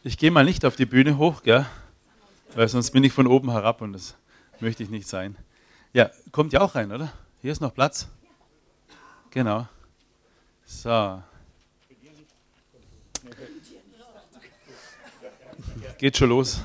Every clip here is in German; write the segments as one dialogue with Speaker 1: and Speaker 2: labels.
Speaker 1: Ich gehe mal nicht auf die Bühne hoch, gell? Weil sonst bin ich von oben herab und das möchte ich nicht sein. Ja, kommt ja auch rein, oder? Hier ist noch Platz. Genau. So, geht schon los.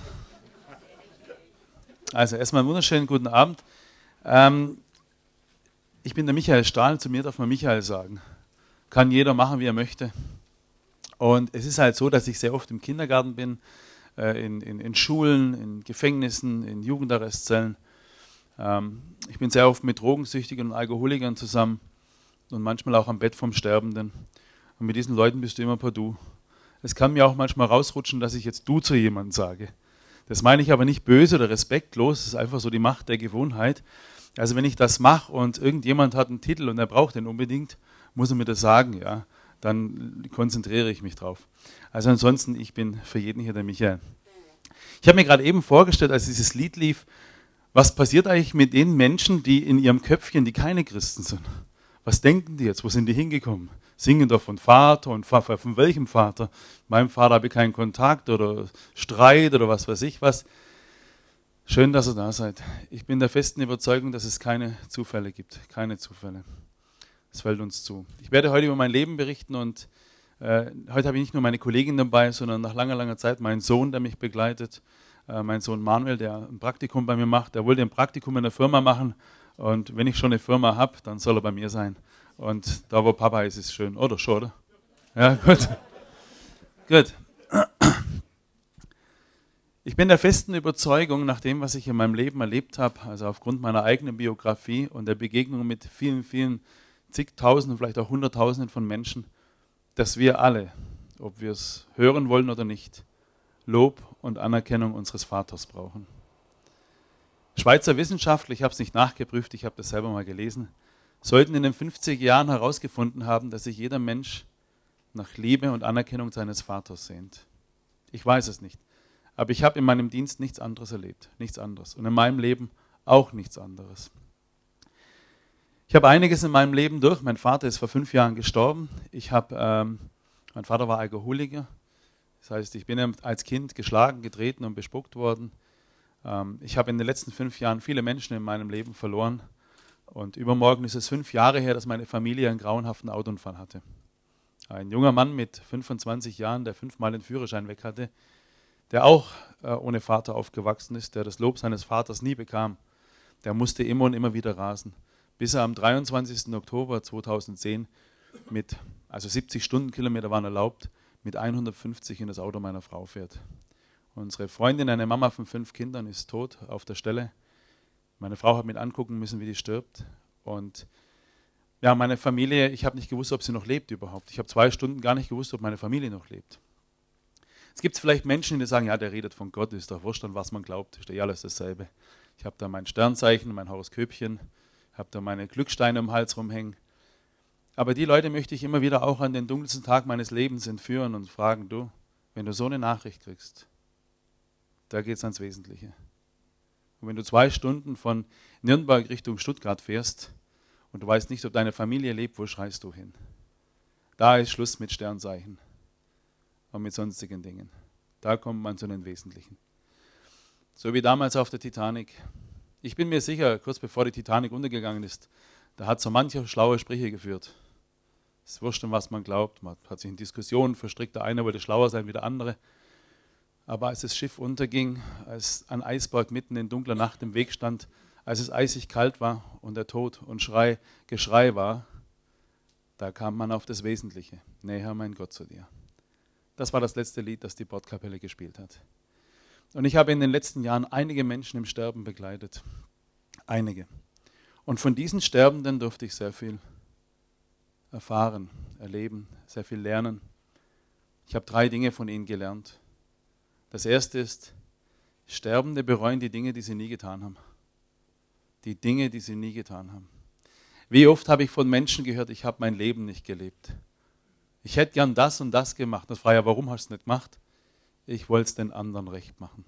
Speaker 1: Also erstmal einen wunderschönen guten Abend. Ähm, Ich bin der Michael Stahl, zu mir darf man Michael sagen. Kann jeder machen, wie er möchte. Und es ist halt so, dass ich sehr oft im Kindergarten bin, in Schulen, in Gefängnissen, in Jugendarrestzellen. Ich bin sehr oft mit Drogensüchtigen und Alkoholikern zusammen und manchmal auch am Bett vom Sterbenden. Und mit diesen Leuten bist du immer per Du. Es kann mir auch manchmal rausrutschen, dass ich jetzt Du zu jemandem sage. Das meine ich aber nicht böse oder respektlos, es ist einfach so die Macht der Gewohnheit. Also wenn ich das mache und irgendjemand hat einen Titel und er braucht den unbedingt, muss er mir das sagen, ja. Dann konzentriere ich mich drauf. Also ansonsten, ich bin für jeden hier der Michael. Ich habe mir gerade eben vorgestellt, als dieses Lied lief, was passiert eigentlich mit den Menschen, die in ihrem Köpfchen, die keine Christen sind? Was denken die jetzt? Wo sind die hingekommen? Singen doch von Vater und von welchem Vater? Meinem Vater habe ich keinen Kontakt oder Streit oder was weiß ich was. Schön, dass ihr da seid. Ich bin der festen Überzeugung, dass es keine Zufälle gibt. Keine Zufälle. Es fällt uns zu. Ich werde heute über mein Leben berichten und heute habe ich nicht nur meine Kollegin dabei, sondern nach langer, langer Zeit meinen Sohn, der mich begleitet. Mein Sohn Manuel, der ein Praktikum bei mir macht. Der wollte ein Praktikum in der Firma machen und wenn ich schon eine Firma habe, dann soll er bei mir sein. Und da, wo Papa ist, ist schön. Oder schon, oder? Ja, gut. Gut. Ich bin der festen Überzeugung, nach dem, was ich in meinem Leben erlebt habe, also aufgrund meiner eigenen Biografie und der Begegnung mit vielen, vielen zigtausenden, vielleicht auch hunderttausenden von Menschen, dass wir alle, ob wir es hören wollen oder nicht, Lob und Anerkennung unseres Vaters brauchen. Schweizer Wissenschaftler, ich habe es nicht nachgeprüft, ich habe das selber mal gelesen, sollten in den 50er Jahren herausgefunden haben, dass sich jeder Mensch nach Liebe und Anerkennung seines Vaters sehnt. Ich weiß es nicht, aber ich habe in meinem Dienst nichts anderes erlebt, nichts anderes. Und in meinem Leben auch nichts anderes. Ich habe einiges in meinem Leben durch. Mein Vater ist vor 5 Jahren gestorben. Mein Vater war Alkoholiker. Das heißt, ich bin als Kind geschlagen, getreten und bespuckt worden. Ich habe in den letzten 5 Jahren viele Menschen in meinem Leben verloren. Und übermorgen ist es 5 Jahre her, dass meine Familie einen grauenhaften Autounfall hatte. Ein junger Mann mit 25 Jahren, der 5-mal den Führerschein weg hatte, der auch ohne Vater aufgewachsen ist, der das Lob seines Vaters nie bekam. Der musste immer und immer wieder rasen, bis er am 23. Oktober 2010 also 70 Stundenkilometer waren erlaubt, mit 150 in das Auto meiner Frau fährt. Unsere Freundin, eine Mama von 5 Kindern, ist tot auf der Stelle. Meine Frau hat mit angucken müssen, wie die stirbt. Und ja, meine Familie, ich habe nicht gewusst, ob sie noch lebt überhaupt. Ich habe 2 Stunden gar nicht gewusst, ob meine Familie noch lebt. Es gibt vielleicht Menschen, die sagen, ja, der redet von Gott, ist doch wurscht, an was man glaubt, ist ja alles dasselbe. Ich habe da mein Sternzeichen, mein Horoskopchen, habe da meine Glücksteine am Hals rumhängen. Aber die Leute möchte ich immer wieder auch an den dunkelsten Tag meines Lebens entführen und fragen, du, wenn du so eine Nachricht kriegst, da geht es ans Wesentliche. Und wenn du 2 Stunden von Nürnberg Richtung Stuttgart fährst und du weißt nicht, ob deine Familie lebt, wo schreist du hin? Da ist Schluss mit Sternzeichen und mit sonstigen Dingen. Da kommt man zu den Wesentlichen. So wie damals auf der Titanic. Ich bin mir sicher, kurz bevor die Titanic untergegangen ist, da hat so mancher schlaue Sprüche geführt. Es ist wurscht, an was man glaubt. Man hat sich in Diskussionen verstrickt. Der eine wollte schlauer sein wie der andere. Aber als das Schiff unterging, als ein Eisberg mitten in dunkler Nacht im Weg stand, als es eisig kalt war und der Tod und Geschrei war, da kam man auf das Wesentliche. Näher, mein Gott, zu dir. Das war das letzte Lied, das die Bordkapelle gespielt hat. Und ich habe in den letzten Jahren einige Menschen im Sterben begleitet. Einige. Und von diesen Sterbenden durfte ich sehr viel erfahren, erleben, sehr viel lernen. Ich habe 3 Dinge von ihnen gelernt. Das erste ist, Sterbende bereuen die Dinge, die sie nie getan haben. Die Dinge, die sie nie getan haben. Wie oft habe ich von Menschen gehört, ich habe mein Leben nicht gelebt. Ich hätte gern das und das gemacht. Das war ja, warum hast du es nicht gemacht? Ich wollte es den anderen recht machen.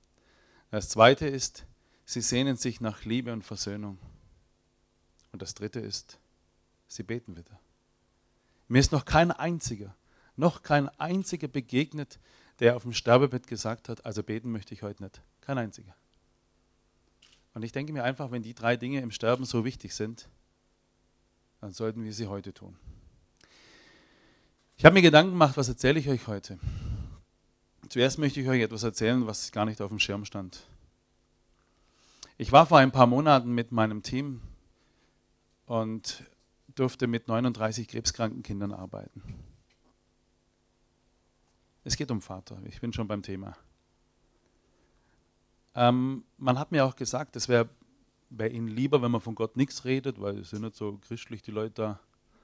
Speaker 1: Das zweite ist, sie sehnen sich nach Liebe und Versöhnung. Und das dritte ist, sie beten wieder. Mir ist noch kein einziger begegnet, der auf dem Sterbebett gesagt hat, also beten möchte ich heute nicht. Kein einziger. Und ich denke mir einfach, wenn die 3 Dinge im Sterben so wichtig sind, dann sollten wir sie heute tun. Ich habe mir Gedanken gemacht, was erzähle ich euch heute? Zuerst möchte ich euch etwas erzählen, was gar nicht auf dem Schirm stand. Ich war vor ein paar Monaten mit meinem Team und durfte mit 39 krebskranken Kindern arbeiten. Es geht um Vater, ich bin schon beim Thema. Man hat mir auch gesagt, es wäre bei ihnen lieber, wenn man von Gott nichts redet, weil es sind nicht so christlich die Leute da.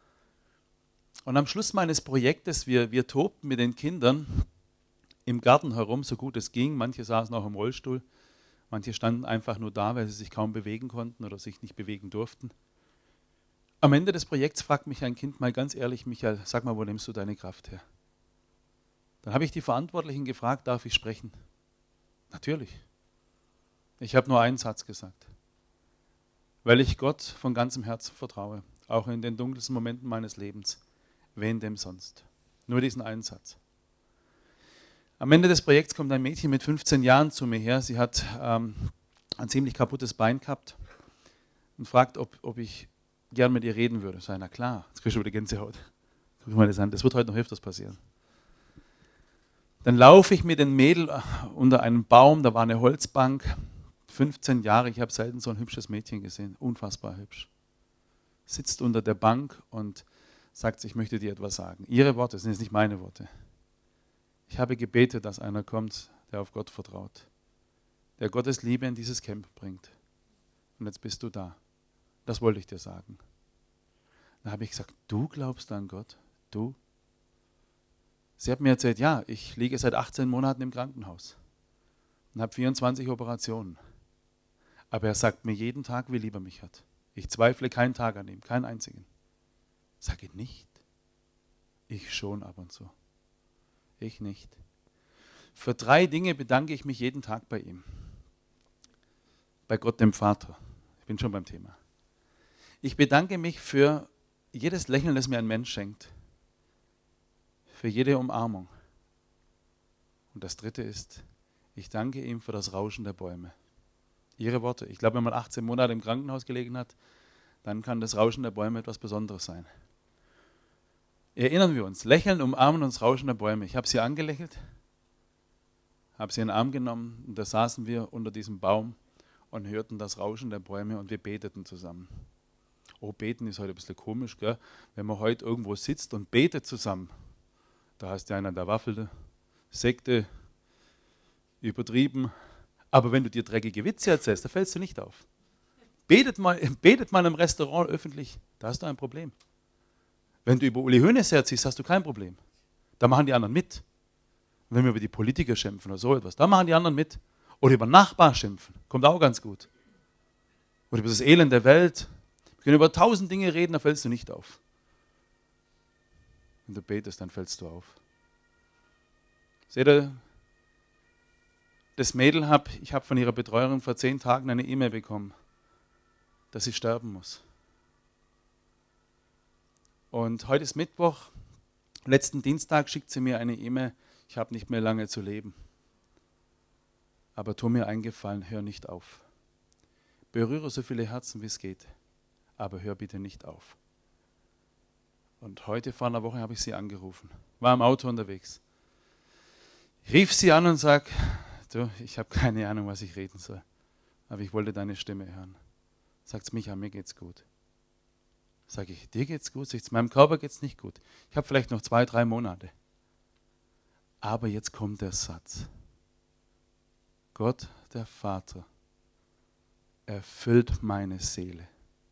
Speaker 1: Und am Schluss meines Projektes, wir tobten mit den Kindern im Garten herum, so gut es ging. Manche saßen auch im Rollstuhl, manche standen einfach nur da, weil sie sich kaum bewegen konnten oder sich nicht bewegen durften. Am Ende des Projekts fragt mich ein Kind mal ganz ehrlich, Michael, sag mal, wo nimmst du deine Kraft her? Dann habe ich die Verantwortlichen gefragt, darf ich sprechen? Natürlich. Ich habe nur einen Satz gesagt. Weil ich Gott von ganzem Herzen vertraue, auch in den dunkelsten Momenten meines Lebens. Wen dem sonst? Nur diesen einen Satz. Am Ende des Projekts kommt ein Mädchen mit 15 Jahren zu mir her. Sie hat ein ziemlich kaputtes Bein gehabt und fragt, ob ich gern mit ihr reden würde. Ich sage, na klar, jetzt kriegst du wieder Gänsehaut. Guck mal das an, das wird heute noch öfters passieren. Dann laufe ich mit dem Mädel unter einem Baum, da war eine Holzbank, 15 Jahre, ich habe selten so ein hübsches Mädchen gesehen, unfassbar hübsch. Sitzt unter der Bank und sagt, ich möchte dir etwas sagen. Ihre Worte, das sind jetzt nicht meine Worte. Ich habe gebetet, dass einer kommt, der auf Gott vertraut, der Gottes Liebe in dieses Camp bringt. Und jetzt bist du da. Das wollte ich dir sagen. Dann habe ich gesagt, du glaubst an Gott? Du? Sie hat mir erzählt, ja, ich liege seit 18 Monaten im Krankenhaus und habe 24 Operationen. Aber er sagt mir jeden Tag, wie lieb er mich hat. Ich zweifle keinen Tag an ihm, keinen einzigen. Sage nicht. Ich schon ab und zu. Ich nicht. Für 3 Dinge bedanke ich mich jeden Tag bei ihm. Bei Gott dem Vater. Ich bin schon beim Thema. Ich bedanke mich für jedes Lächeln, das mir ein Mensch schenkt. Für jede Umarmung. Und das 3. ist, ich danke ihm für das Rauschen der Bäume. Ihre Worte. Ich glaube, wenn man 18 Monate im Krankenhaus gelegen hat, dann kann das Rauschen der Bäume etwas Besonderes sein. Erinnern wir uns, lächeln, umarmen uns, Rauschen der Bäume. Ich habe sie angelächelt, habe sie in den Arm genommen und da saßen wir unter diesem Baum und hörten das Rauschen der Bäume und wir beteten zusammen. Oh, beten ist heute ein bisschen komisch, gell? Wenn man heute irgendwo sitzt und betet zusammen. Da hast du einen an der Waffel, Sekte, übertrieben. Aber wenn du dir dreckige Witze erzählst, da fällst du nicht auf. Betet mal im Restaurant öffentlich, da hast du ein Problem. Wenn du über Uli Hoeneß herziehst, hast du kein Problem. Da machen die anderen mit. Und wenn wir über die Politiker schimpfen oder so etwas, da machen die anderen mit. Oder über Nachbar schimpfen, kommt auch ganz gut. Oder über das Elend der Welt. Wir können über 1000 Dinge reden, da fällst du nicht auf. Wenn du betest, dann fällst du auf. Seht ihr, das Mädel ich habe von ihrer Betreuerin vor 10 Tagen eine E-Mail bekommen, dass sie sterben muss. Und heute ist Mittwoch, letzten Dienstag schickt sie mir eine E-Mail, ich habe nicht mehr lange zu leben. Aber tu mir einen Gefallen, hör nicht auf. Berühre so viele Herzen, wie es geht, aber hör bitte nicht auf. Und heute vor einer Woche habe ich sie angerufen, war im Auto unterwegs. Ich rief sie an und sage, du, ich habe keine Ahnung, was ich reden soll, aber ich wollte deine Stimme hören. Sagt Micha, mir geht's gut. Sage ich, dir geht's gut? Sagt, meinem Körper geht's nicht gut. Ich habe vielleicht noch 2, 3 Monate. Aber jetzt kommt der Satz. Gott, der Vater, erfüllt meine Seele.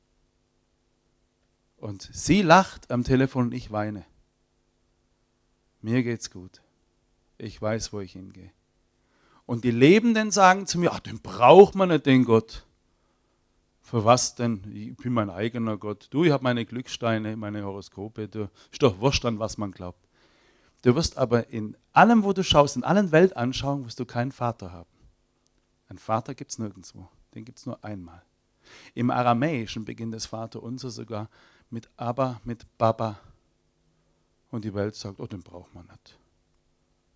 Speaker 1: Und sie lacht am Telefon und ich weine. Mir geht's gut. Ich weiß, wo ich hingehe. Und die Lebenden sagen zu mir, ach, den braucht man nicht, den Gott. Für was denn? Ich bin mein eigener Gott. Du, ich habe meine Glückssteine, meine Horoskope. Du, ist doch wurscht, an was man glaubt. Du wirst aber in allem, wo du schaust, in allen Weltanschauungen, wirst du keinen Vater haben. Einen Vater gibt es nirgendwo. Den gibt es nur einmal. Im Aramäischen beginnt das Vaterunser sogar mit Abba, mit Baba. Und die Welt sagt, oh, den braucht man nicht.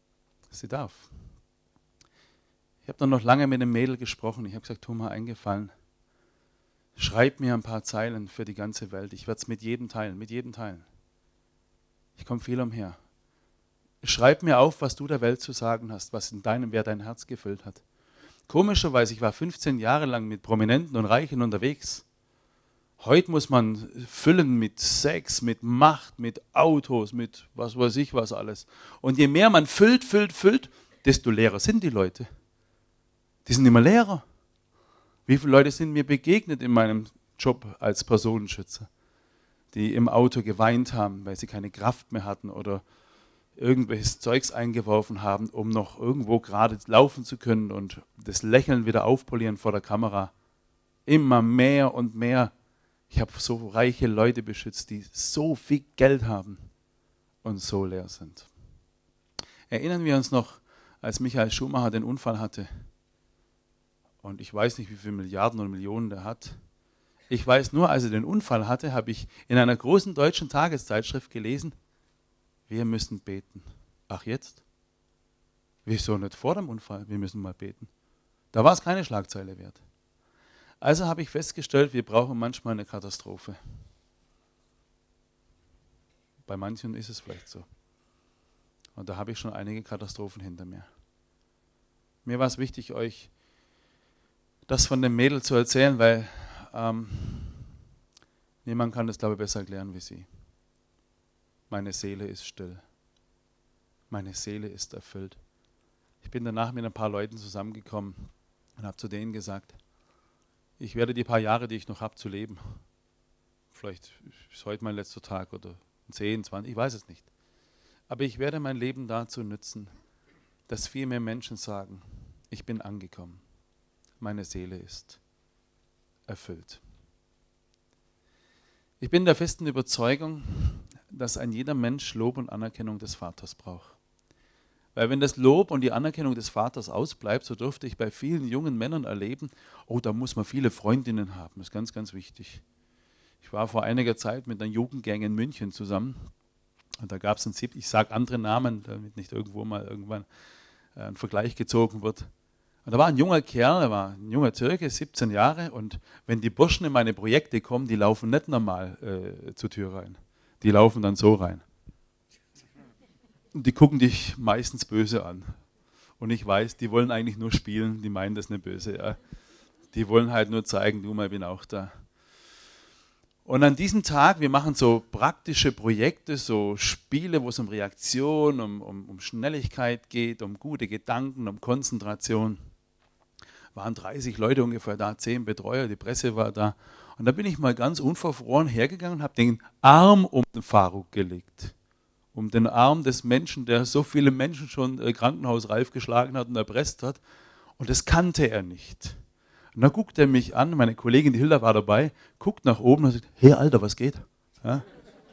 Speaker 1: Sie darf. Ich habe dann noch lange mit dem Mädel gesprochen. Ich habe gesagt, tu mal einen Gefallen. Schreib mir ein paar Zeilen für die ganze Welt. Ich werde es mit jedem teilen, mit jedem teilen. Ich komme viel umher. Schreib mir auf, was du der Welt zu sagen hast, was in deinem, wer dein Herz gefüllt hat. Komischerweise, ich war 15 Jahre lang mit Prominenten und Reichen unterwegs. Heute muss man füllen mit Sex, mit Macht, mit Autos, mit was weiß ich was alles. Und je mehr man füllt, desto leerer sind die Leute. Die sind immer leerer. Wie viele Leute sind mir begegnet in meinem Job als Personenschützer, die im Auto geweint haben, weil sie keine Kraft mehr hatten oder irgendwelches Zeugs eingeworfen haben, um noch irgendwo gerade laufen zu können und das Lächeln wieder aufpolieren vor der Kamera. Immer mehr und mehr. Ich habe so reiche Leute beschützt, die so viel Geld haben und so leer sind. Erinnern wir uns noch, als Michael Schumacher den Unfall hatte? Und ich weiß nicht, wie viele Milliarden und Millionen der hat. Ich weiß nur, als er den Unfall hatte, habe ich in einer großen deutschen Tageszeitschrift gelesen, wir müssen beten. Ach jetzt? Wieso nicht vor dem Unfall? Wir müssen mal beten. Da war es keine Schlagzeile wert. Also habe ich festgestellt, wir brauchen manchmal eine Katastrophe. Bei manchen ist es vielleicht so. Und da habe ich schon einige Katastrophen hinter mir. Mir war es wichtig, euch das von dem Mädel zu erzählen, weil niemand kann das, glaube ich, besser erklären wie sie. Meine Seele ist still. Meine Seele ist erfüllt. Ich bin danach mit ein paar Leuten zusammengekommen und habe zu denen gesagt, ich werde die paar Jahre, die ich noch habe, zu leben. Vielleicht ist heute mein letzter Tag oder 10, 20, ich weiß es nicht. Aber ich werde mein Leben dazu nützen, dass viel mehr Menschen sagen, ich bin angekommen. Meine Seele ist erfüllt. Ich bin der festen Überzeugung, dass ein jeder Mensch Lob und Anerkennung des Vaters braucht. Weil wenn das Lob und die Anerkennung des Vaters ausbleibt, so durfte ich bei vielen jungen Männern erleben, oh, da muss man viele Freundinnen haben, das ist ganz, ganz wichtig. Ich war vor einiger Zeit mit einer Jugendgang in München zusammen und da gab es ich sage andere Namen, damit nicht irgendwo mal irgendwann ein Vergleich gezogen wird. Und da war ein junger Kerl, er war ein junger Türke, 17 Jahre und wenn die Burschen in meine Projekte kommen, die laufen nicht normal zur Tür rein, die laufen dann so rein. Und die gucken dich meistens böse an. Und ich weiß, die wollen eigentlich nur spielen, die meinen das nicht böse. Ja. Die wollen halt nur zeigen, du mal, ich bin auch da. Und an diesem Tag, wir machen so praktische Projekte, so Spiele, wo es um Reaktion, um Schnelligkeit geht, um gute Gedanken, um Konzentration. Waren 30 Leute ungefähr da, 10 Betreuer, die Presse war da. Und da bin ich mal ganz unverfroren hergegangen und habe den Arm um den Faruk gelegt. Um den Arm des Menschen, der so viele Menschen schon krankenhausreif geschlagen hat und erpresst hat. Und das kannte er nicht. Und dann guckt er mich an, meine Kollegin die Hilda war dabei, guckt nach oben und sagt, hey Alter, was geht? Ja?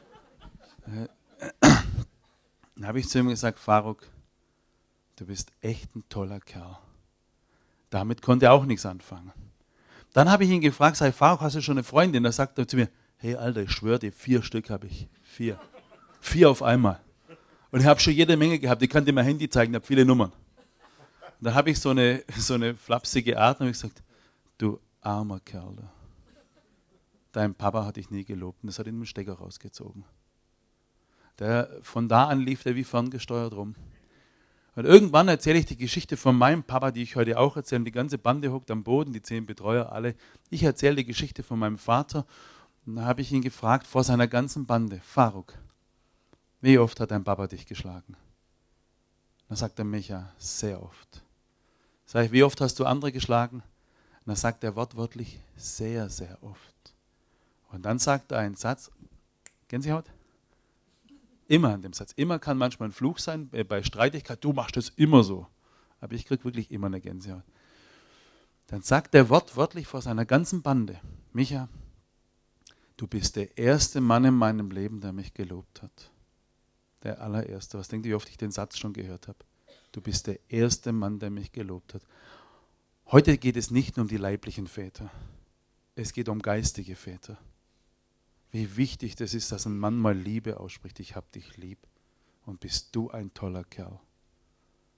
Speaker 1: Dann habe ich zu ihm gesagt, Faruk, du bist echt ein toller Kerl. Damit konnte er auch nichts anfangen. Dann habe ich ihn gefragt, sag Faruk, hast du schon eine Freundin? Da sagt er zu mir, hey Alter, ich schwöre dir, 4 Stück habe ich. 4 auf einmal. Und ich habe schon jede Menge gehabt. Ich kann dir mein Handy zeigen, ich habe viele Nummern. Und dann habe ich so eine flapsige Art und habe gesagt, du armer Kerl. Dein Papa hat dich nie gelobt und das hat ihn mit dem Stecker rausgezogen. Von da an lief der wie ferngesteuert rum. Und irgendwann erzähle ich die Geschichte von meinem Papa, die ich heute auch erzähle. Die ganze Bande hockt am Boden, die 10 Betreuer alle. Ich erzähle die Geschichte von meinem Vater. Und dann habe ich ihn gefragt vor seiner ganzen Bande, Faruk, wie oft hat dein Papa dich geschlagen? Dann sagt er, Micha, sehr oft. Sag ich, wie oft hast du andere geschlagen? Dann sagt er wortwörtlich, sehr, sehr oft. Und dann sagt er einen Satz, Gänsehaut? Immer an dem Satz. Immer kann manchmal ein Fluch sein, bei Streitigkeit, du machst das immer so. Aber ich kriege wirklich immer eine Gänsehaut. Dann sagt er wortwörtlich vor seiner ganzen Bande, Micha, du bist der erste Mann in meinem Leben, der mich gelobt hat. Der allererste. Was denkt ihr, wie oft ich den Satz schon gehört habe? Du bist der erste Mann, der mich gelobt hat. Heute geht es nicht nur um die leiblichen Väter. Es geht um geistige Väter. Wie wichtig das ist, dass ein Mann mal Liebe ausspricht. Ich hab dich lieb und bist du ein toller Kerl.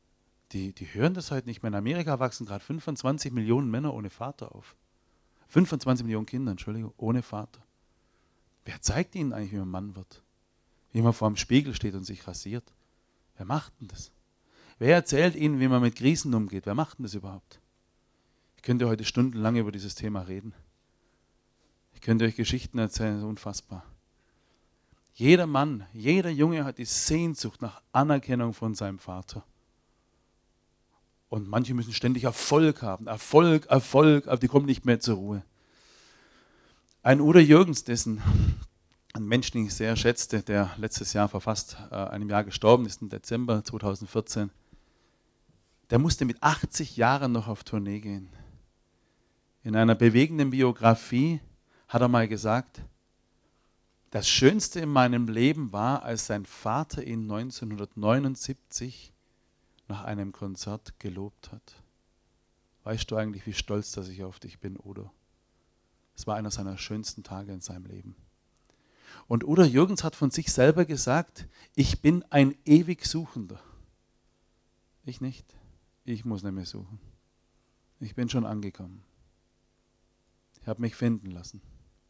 Speaker 1: die hören das heute nicht mehr. In Amerika wachsen gerade 25 Millionen Männer ohne Vater auf. 25 Millionen Kinder, Entschuldigung, ohne Vater. Wer zeigt ihnen eigentlich, wie man Mann wird? Wie man vor dem Spiegel steht und sich rasiert? Wer macht denn das? Wer erzählt ihnen, wie man mit Krisen umgeht? Wer macht denn das überhaupt? Ich könnte heute stundenlang über dieses Thema reden. Ich könnte euch Geschichten erzählen, das ist unfassbar. Jeder Mann, jeder Junge hat die Sehnsucht nach Anerkennung von seinem Vater. Und manche müssen ständig Erfolg haben. Erfolg, Erfolg, aber die kommen nicht mehr zur Ruhe. Ein Udo Jürgens, ein Mensch, den ich sehr schätzte, der letztes Jahr vor fast einem Jahr gestorben ist, im Dezember 2014, der musste mit 80 Jahren noch auf Tournee gehen. In einer bewegenden Biografie hat er mal gesagt, das Schönste in meinem Leben war, als sein Vater ihn 1979 nach einem Konzert gelobt hat. Weißt du eigentlich, wie stolz, dass ich auf dich bin, Udo? Es war einer seiner schönsten Tage in seinem Leben. Und Udo Jürgens hat von sich selber gesagt, ich bin ein ewig Suchender. Ich nicht. Ich muss nicht mehr suchen. Ich bin schon angekommen. Ich habe mich finden lassen.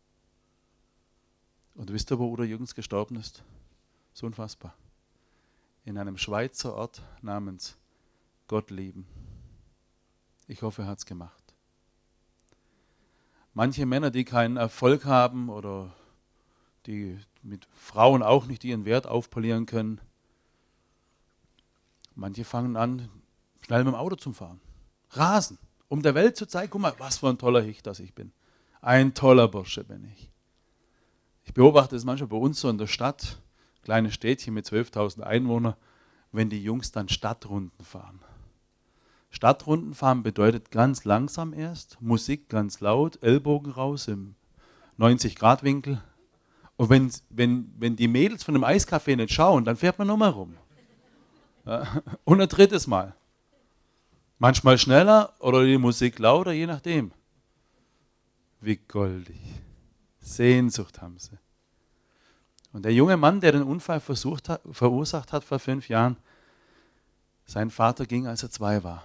Speaker 1: Und wisst ihr, wo Udo Jürgens gestorben ist? So unfassbar. In einem Schweizer Ort namens Gottlieben. Ich hoffe, er hat es gemacht. Manche Männer, die keinen Erfolg haben oder die mit Frauen auch nicht ihren Wert aufpolieren können, manche fangen an, schnell mit dem Auto zu fahren. Rasen, um der Welt zu zeigen, guck mal, was für ein toller Hicht das ich bin. Ein toller Bursche bin ich. Ich beobachte es manchmal bei uns so in der Stadt, kleine Städtchen mit 12.000 Einwohnern, wenn die Jungs dann Stadtrunden fahren. Stadtrunden fahren bedeutet ganz langsam erst, Musik ganz laut, Ellbogen raus im 90-Grad-Winkel. Und wenn die Mädels von dem Eiscafé nicht schauen, dann fährt man nochmal rum. Ja, und ein drittes Mal. Manchmal schneller oder die Musik lauter, je nachdem. Wie goldig. Sehnsucht haben sie. Und der junge Mann, der den Unfall verursacht hat vor 5 Jahren, sein Vater ging, als er 2 war.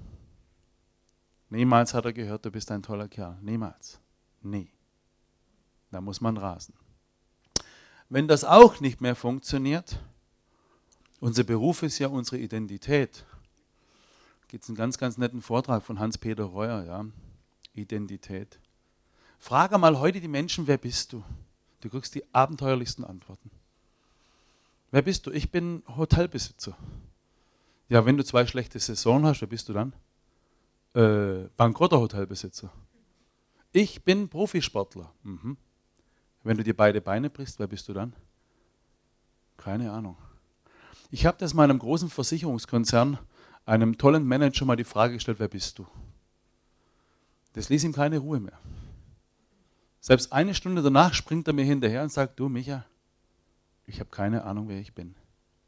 Speaker 1: Niemals hat er gehört, du bist ein toller Kerl. Niemals. Nie. Da muss man rasen. Wenn das auch nicht mehr funktioniert, unser Beruf ist ja unsere Identität. Da gibt es einen ganz, ganz netten Vortrag von Hans-Peter Reuer, ja? Identität. Frage mal heute die Menschen, wer bist du? Du kriegst die abenteuerlichsten Antworten. Wer bist du? Ich bin Hotelbesitzer. Ja, wenn du 2 schlechte Saisonen hast, wer bist du dann? Bankrotter Hotelbesitzer. Ich bin Profisportler. Mhm. Wenn du dir beide Beine brichst, wer bist du dann? Keine Ahnung. Ich habe das meinem großen Versicherungskonzern, einem tollen Manager mal die Frage gestellt, wer bist du? Das ließ ihm keine Ruhe mehr. Selbst 1 Stunde danach springt er mir hinterher und sagt, du Micha, ich habe keine Ahnung, wer ich bin.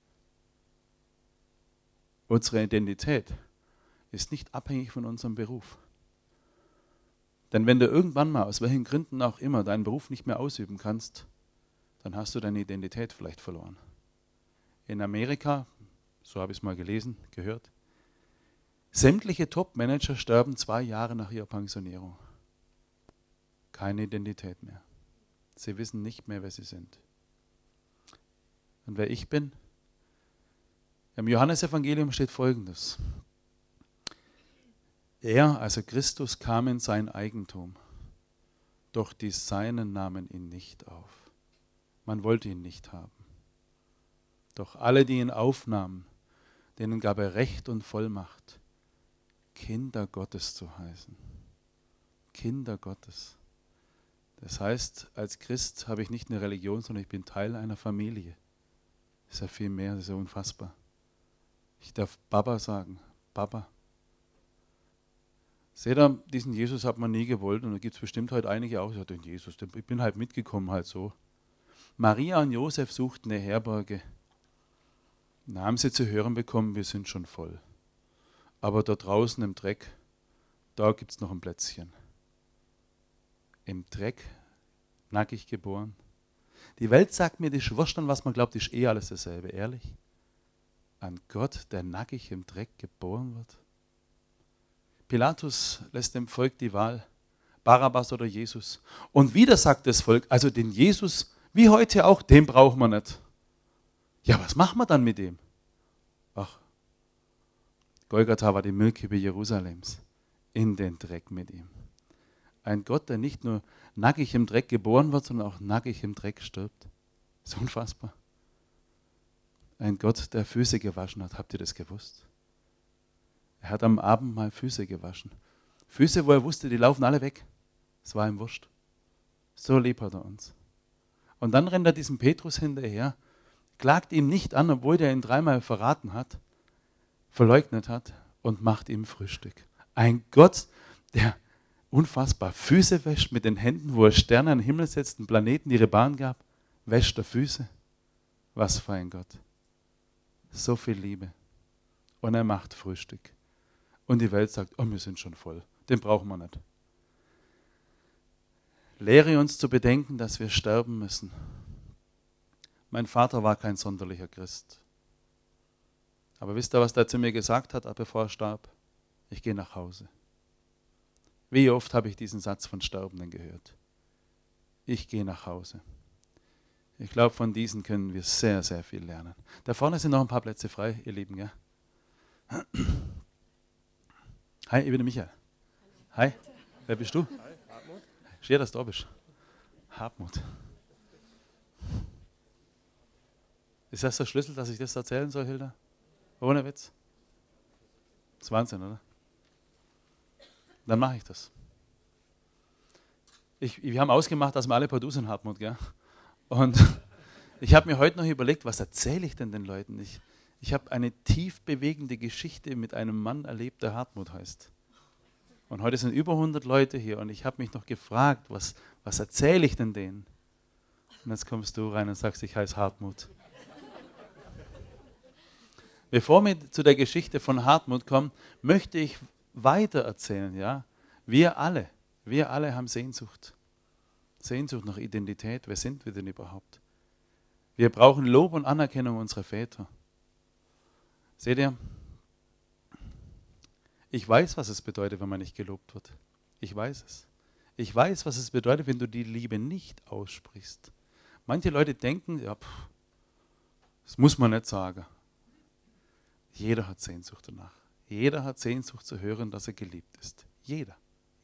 Speaker 1: Unsere Identität ist nicht abhängig von unserem Beruf. Denn wenn du irgendwann mal, aus welchen Gründen auch immer, deinen Beruf nicht mehr ausüben kannst, dann hast du deine Identität vielleicht verloren. In Amerika, so habe ich es mal gelesen, gehört, sämtliche Top-Manager sterben 2 Jahre nach ihrer Pensionierung. Keine Identität mehr. Sie wissen nicht mehr, wer sie sind. Und wer ich bin? Im Johannesevangelium steht Folgendes. Er, also Christus, kam in sein Eigentum, doch die Seinen nahmen ihn nicht auf. Man wollte ihn nicht haben. Doch alle, die ihn aufnahmen, denen gab er Recht und Vollmacht, Kinder Gottes zu heißen. Kinder Gottes. Das heißt, als Christ habe ich nicht eine Religion, sondern ich bin Teil einer Familie. Das ist ja viel mehr, das ist ja unfassbar. Ich darf Baba sagen, Papa. Seht ihr, diesen Jesus hat man nie gewollt und da gibt es bestimmt heute einige auch, die sagen, Jesus, ich bin halt mitgekommen, halt so. Maria und Josef suchten eine Herberge. Da haben sie zu hören bekommen, wir sind schon voll. Aber da draußen im Dreck, da gibt es noch ein Plätzchen. Im Dreck, nackig geboren. Die Welt sagt mir, das ist wurscht, an was man glaubt, ist eh alles dasselbe, ehrlich. Ein Gott, der nackig im Dreck geboren wird. Pilatus lässt dem Volk die Wahl, Barabbas oder Jesus. Und wieder sagt das Volk, also den Jesus, wie heute auch, den brauchen wir nicht. Ja, was machen wir dann mit dem? Ach, Golgatha war die Müllkippe Jerusalems. In den Dreck mit ihm. Ein Gott, der nicht nur nackig im Dreck geboren wird, sondern auch nackig im Dreck stirbt. Das ist unfassbar. Ein Gott, der Füße gewaschen hat. Habt ihr das gewusst? Er hat am Abend mal Füße gewaschen. Füße, wo er wusste, die laufen alle weg. Es war ihm wurscht. So lieb hat er uns. Und dann rennt er diesem Petrus hinterher, klagt ihm nicht an, obwohl der ihn dreimal verraten hat, verleugnet hat und macht ihm Frühstück. Ein Gott, der unfassbar Füße wäscht mit den Händen, wo er Sterne an den Himmel setzt, einen Planeten ihre Bahn gab, wäscht er Füße. Was für ein Gott. So viel Liebe. Und er macht Frühstück. Und die Welt sagt, oh, wir sind schon voll. Den brauchen wir nicht. Lehre uns zu bedenken, dass wir sterben müssen. Mein Vater war kein sonderlicher Christ. Aber wisst ihr, was der zu mir gesagt hat, bevor er starb? Ich gehe nach Hause. Wie oft habe ich diesen Satz von Sterbenden gehört? Ich gehe nach Hause. Ich glaube, von diesen können wir sehr, sehr viel lernen. Da vorne sind noch ein paar Plätze frei, ihr Lieben. Gell? Hi, ich bin der Michael. Hi, wer bist du?
Speaker 2: Hi, Hartmut.
Speaker 1: Schön, dass du da bist. Hartmut. Ist das der Schlüssel, dass ich das erzählen soll, Hilda? Ohne Witz? Das ist Wahnsinn, oder? Dann mache ich das. Wir haben ausgemacht, dass wir alle per Du sind, Hartmut, gell? Und ich habe mir heute noch überlegt, was erzähle ich denn den Leuten? Ich habe eine tief bewegende Geschichte mit einem Mann erlebt, der Hartmut heißt. Und heute sind über 100 Leute hier und ich habe mich noch gefragt, was erzähle ich denn denen? Und jetzt kommst du rein und sagst, ich heiße Hartmut. Bevor wir zu der Geschichte von Hartmut kommen, möchte ich weiter erzählen. Ja? Wir alle haben Sehnsucht. Sehnsucht nach Identität. Wer sind wir denn überhaupt? Wir brauchen Lob und Anerkennung unserer Väter. Seht ihr? Ich weiß, was es bedeutet, wenn man nicht gelobt wird. Ich weiß es. Ich weiß, was es bedeutet, wenn du die Liebe nicht aussprichst. Manche Leute denken, ja, das muss man nicht sagen. Jeder hat Sehnsucht danach. Jeder hat Sehnsucht zu hören, dass er geliebt ist. Jeder.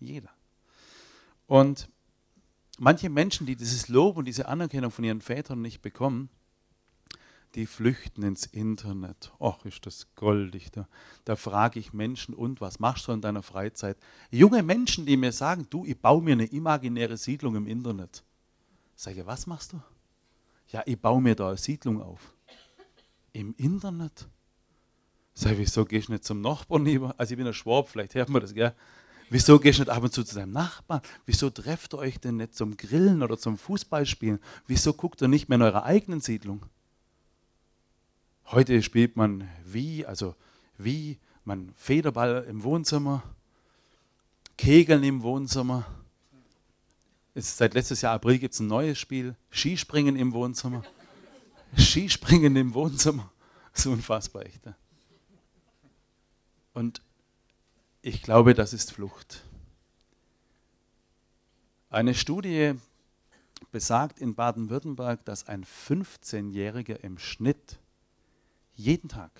Speaker 1: Und manche Menschen, die dieses Lob und diese Anerkennung von ihren Vätern nicht bekommen, die flüchten ins Internet. Och, ist das goldig. Da frage ich Menschen, und was machst du in deiner Freizeit? Junge Menschen, die mir sagen, du, ich baue mir eine imaginäre Siedlung im Internet. Sag ich, was machst du? Ja, ich baue mir da eine Siedlung auf. Im Internet? Sag ich, wieso gehst du nicht zum Nachbarn lieber? Also ich bin ein Schwab, vielleicht hört man das, gell? Wieso gehst du nicht ab und zu deinem Nachbarn? Wieso trefft ihr euch denn nicht zum Grillen oder zum Fußballspielen? Wieso guckt ihr nicht mehr in eurer eigenen Siedlung? Heute spielt man man Federball im Wohnzimmer, Kegeln im Wohnzimmer. Seit letztes Jahr April gibt es ein neues Spiel, Skispringen im Wohnzimmer. Skispringen im Wohnzimmer. Das ist unfassbar, echt. Und ich glaube, das ist Flucht. Eine Studie besagt in Baden-Württemberg, dass ein 15-Jähriger im Schnitt jeden Tag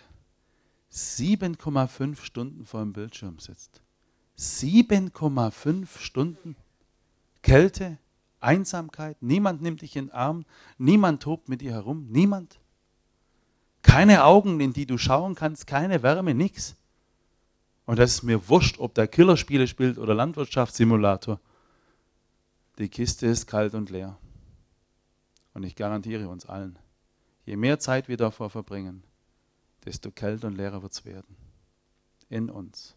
Speaker 1: 7,5 Stunden vor dem Bildschirm sitzt. 7,5 Stunden Kälte, Einsamkeit, niemand nimmt dich in den Arm, niemand tobt mit dir herum, niemand. Keine Augen, in die du schauen kannst, keine Wärme, nichts. Und das ist mir wurscht, ob der Killerspiele spielt oder Landwirtschaftssimulator. Die Kiste ist kalt und leer. Und ich garantiere uns allen, je mehr Zeit wir davor verbringen, desto kälter und leerer wird es werden. In uns.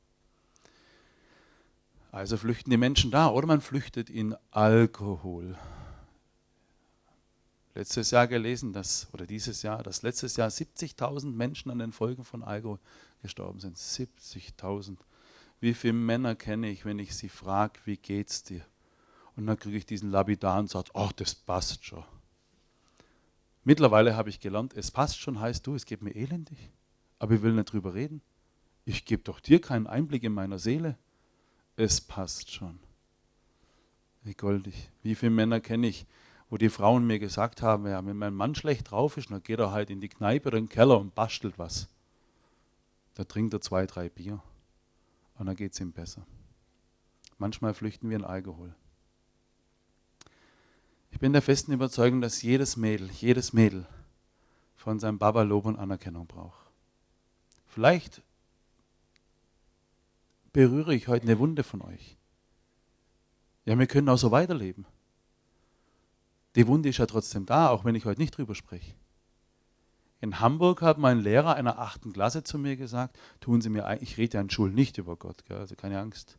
Speaker 1: Also flüchten die Menschen da oder man flüchtet in Alkohol. Letztes Jahr gelesen, dass letztes Jahr 70.000 Menschen an den Folgen von Alkohol gestorben sind. 70.000. Wie viele Männer kenne ich, wenn ich sie frage, wie geht's dir? Und dann kriege ich diesen lapidaren Satz, ach, das passt schon. Mittlerweile habe ich gelernt, es passt schon, heißt du, es geht mir elendig, aber ich will nicht drüber reden. Ich gebe doch dir keinen Einblick in meiner Seele. Es passt schon. Wie goldig. Wie viele Männer kenne ich, wo die Frauen mir gesagt haben, ja, wenn mein Mann schlecht drauf ist, dann geht er halt in die Kneipe oder in den Keller und bastelt was. Da trinkt er 2, 3 Bier und dann geht es ihm besser. Manchmal flüchten wir in Alkohol. Ich bin der festen Überzeugung, dass jedes Mädel von seinem Baba Lob und Anerkennung braucht. Vielleicht berühre ich heute eine Wunde von euch. Ja, wir können auch so weiterleben. Die Wunde ist ja trotzdem da, auch wenn ich heute nicht drüber spreche. In Hamburg hat mein Lehrer einer 8. Klasse zu mir gesagt, tun Sie mir ein, ich rede ja in Schulen nicht über Gott, gell, also keine Angst.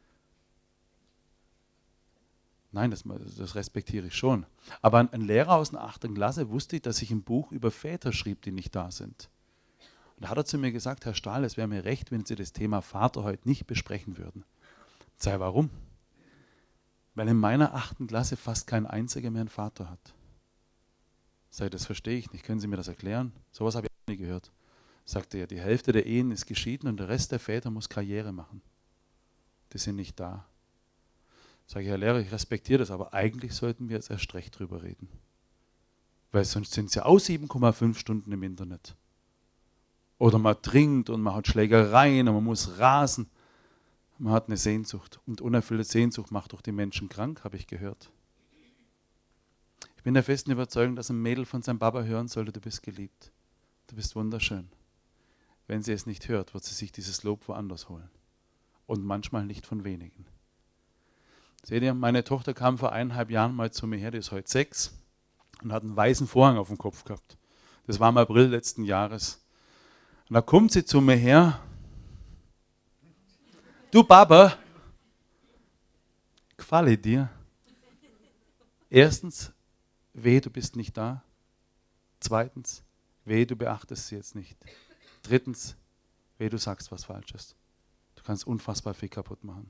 Speaker 1: Nein, das respektiere ich schon. Aber ein Lehrer aus einer 8. Klasse wusste, dass ich ein Buch über Väter schrieb, die nicht da sind. Und da hat er zu mir gesagt, Herr Stahl, es wäre mir recht, wenn Sie das Thema Vater heute nicht besprechen würden. Sei warum? Weil in meiner 8. Klasse fast kein einziger mehr einen Vater hat. Sei, das verstehe ich nicht. Können Sie mir das erklären? Sowas habe ich auch nie gehört. Sagte er, die Hälfte der Ehen ist geschieden und der Rest der Väter muss Karriere machen. Die sind nicht da. Sage ich, Herr Lehrer, ich respektiere das, aber eigentlich sollten wir jetzt erst recht drüber reden. Weil sonst sind es ja auch 7,5 Stunden im Internet. Oder man trinkt und man hat Schlägereien und man muss rasen. Man hat eine Sehnsucht. Und unerfüllte Sehnsucht macht doch die Menschen krank, habe ich gehört. Ich bin der festen Überzeugung, dass ein Mädel von seinem Papa hören sollte, du bist geliebt. Du bist wunderschön. Wenn sie es nicht hört, wird sie sich dieses Lob woanders holen. Und manchmal nicht von wenigen. Seht ihr, meine Tochter kam vor 1,5 Jahren mal zu mir her, die ist heute 6 und hat einen weißen Vorhang auf dem Kopf gehabt. Das war im April letzten Jahres. Und da kommt sie zu mir her. Du Papa, gefalle dir? Erstens, wehe, du bist nicht da. Zweitens, wehe, du beachtest sie jetzt nicht. Drittens, wehe, du sagst was Falsches. Du kannst unfassbar viel kaputt machen.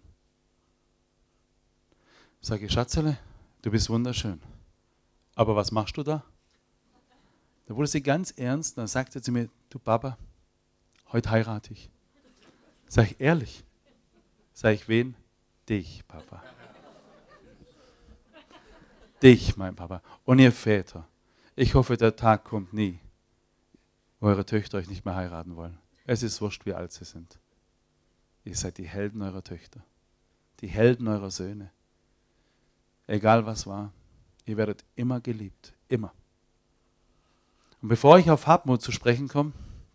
Speaker 1: Sag ich, Schatzele, du bist wunderschön. Aber was machst du da? Da wurde sie ganz ernst, dann sagte sie zu mir, du Papa, heute heirate ich. Sag ich, ehrlich? Sag ich, wen? Dich, Papa. Dich, mein Papa. Und ihr Väter. Ich hoffe, der Tag kommt nie, wo eure Töchter euch nicht mehr heiraten wollen. Es ist wurscht, wie alt sie sind. Ihr seid die Helden eurer Töchter. Die Helden eurer Söhne. Egal was war, ihr werdet immer geliebt. Immer. Und bevor ich auf Hartmut zu sprechen komme,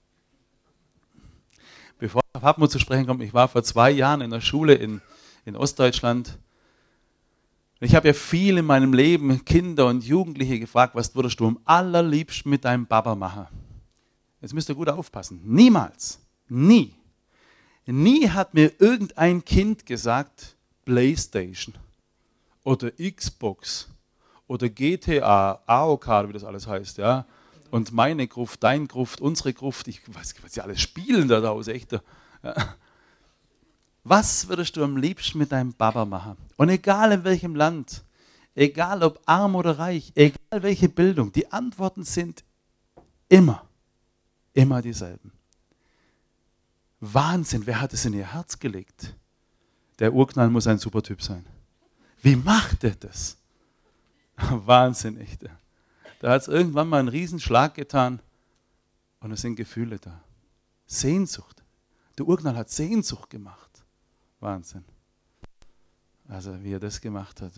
Speaker 1: ich war vor 2 Jahren in der Schule in Ostdeutschland. Ich habe ja viel in meinem Leben Kinder und Jugendliche gefragt, was würdest du am allerliebsten mit deinem Papa machen? Jetzt müsst ihr gut aufpassen. Niemals, nie hat mir irgendein Kind gesagt, PlayStation oder Xbox oder GTA, AOK, wie das alles heißt, ja. Und meine Gruft, dein Gruft, unsere Gruft, ich weiß nicht, was sie alles spielen da draußen, echt. Ja. Was würdest du am liebsten mit deinem Papa machen? Und egal in welchem Land, egal ob arm oder reich, egal welche Bildung, die Antworten sind immer dieselben. Wahnsinn, wer hat es in ihr Herz gelegt? Der Urknall muss ein super Typ sein. Wie macht er das? Wahnsinn, echt. Da hat es irgendwann mal einen Riesenschlag getan und es sind Gefühle da. Sehnsucht. Der Urknall hat Sehnsucht gemacht. Wahnsinn. Also wie er das gemacht hat.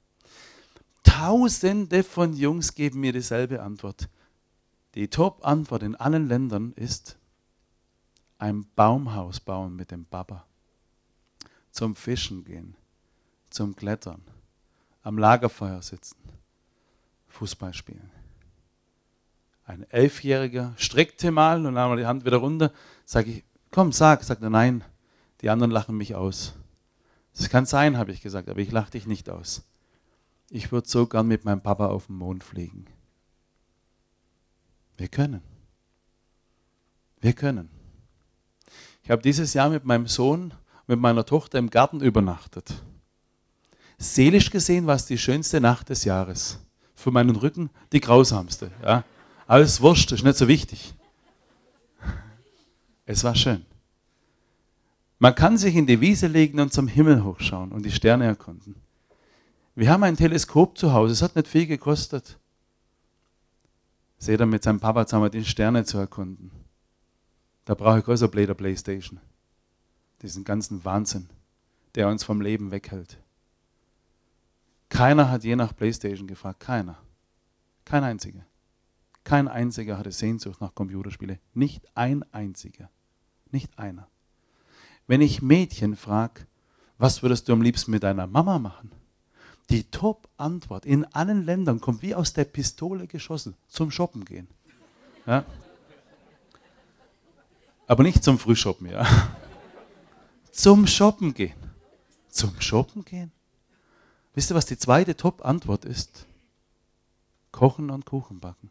Speaker 1: Tausende von Jungs geben mir dieselbe Antwort. Die Top-Antwort in allen Ländern ist, ein Baumhaus bauen mit dem Papa. Zum Fischen gehen. Zum Klettern. Am Lagerfeuer sitzen. Fußball spielen. Ein 11-Jähriger streckte mal und nahm die Hand wieder runter. Sag ich, komm, sag. Sagt er, nein, die anderen lachen mich aus. Das kann sein, habe ich gesagt, aber ich lache dich nicht aus. Ich würde so gern mit meinem Papa auf den Mond fliegen. Wir können. Ich habe dieses Jahr mit meinem Sohn, mit meiner Tochter im Garten übernachtet. Seelisch gesehen war es die schönste Nacht des Jahres. für meinen Rücken die grausamste. Ja. Alles wurscht, ist nicht so wichtig. Es war schön. Man kann sich in die Wiese legen und zum Himmel hochschauen und die Sterne erkunden. Wir haben ein Teleskop zu Hause, es hat nicht viel gekostet. Seht ihr, mit seinem Papa zusammen die Sterne zu erkunden. Da brauche ich größer Blade Playstation. Diesen ganzen Wahnsinn, der uns vom Leben weghält. Keiner hat je nach Playstation gefragt, keiner. Kein einziger. Kein einziger hatte Sehnsucht nach Computerspielen. Nicht ein einziger. Nicht einer. Wenn ich Mädchen frage, was würdest du am liebsten mit deiner Mama machen? Die Top-Antwort in allen Ländern kommt wie aus der Pistole geschossen. Zum Shoppen gehen. Ja? Aber nicht zum Frühshoppen, ja. Zum Shoppen gehen. Zum Shoppen gehen? Wisst ihr, was die zweite Top-Antwort ist? Kochen und Kuchen backen.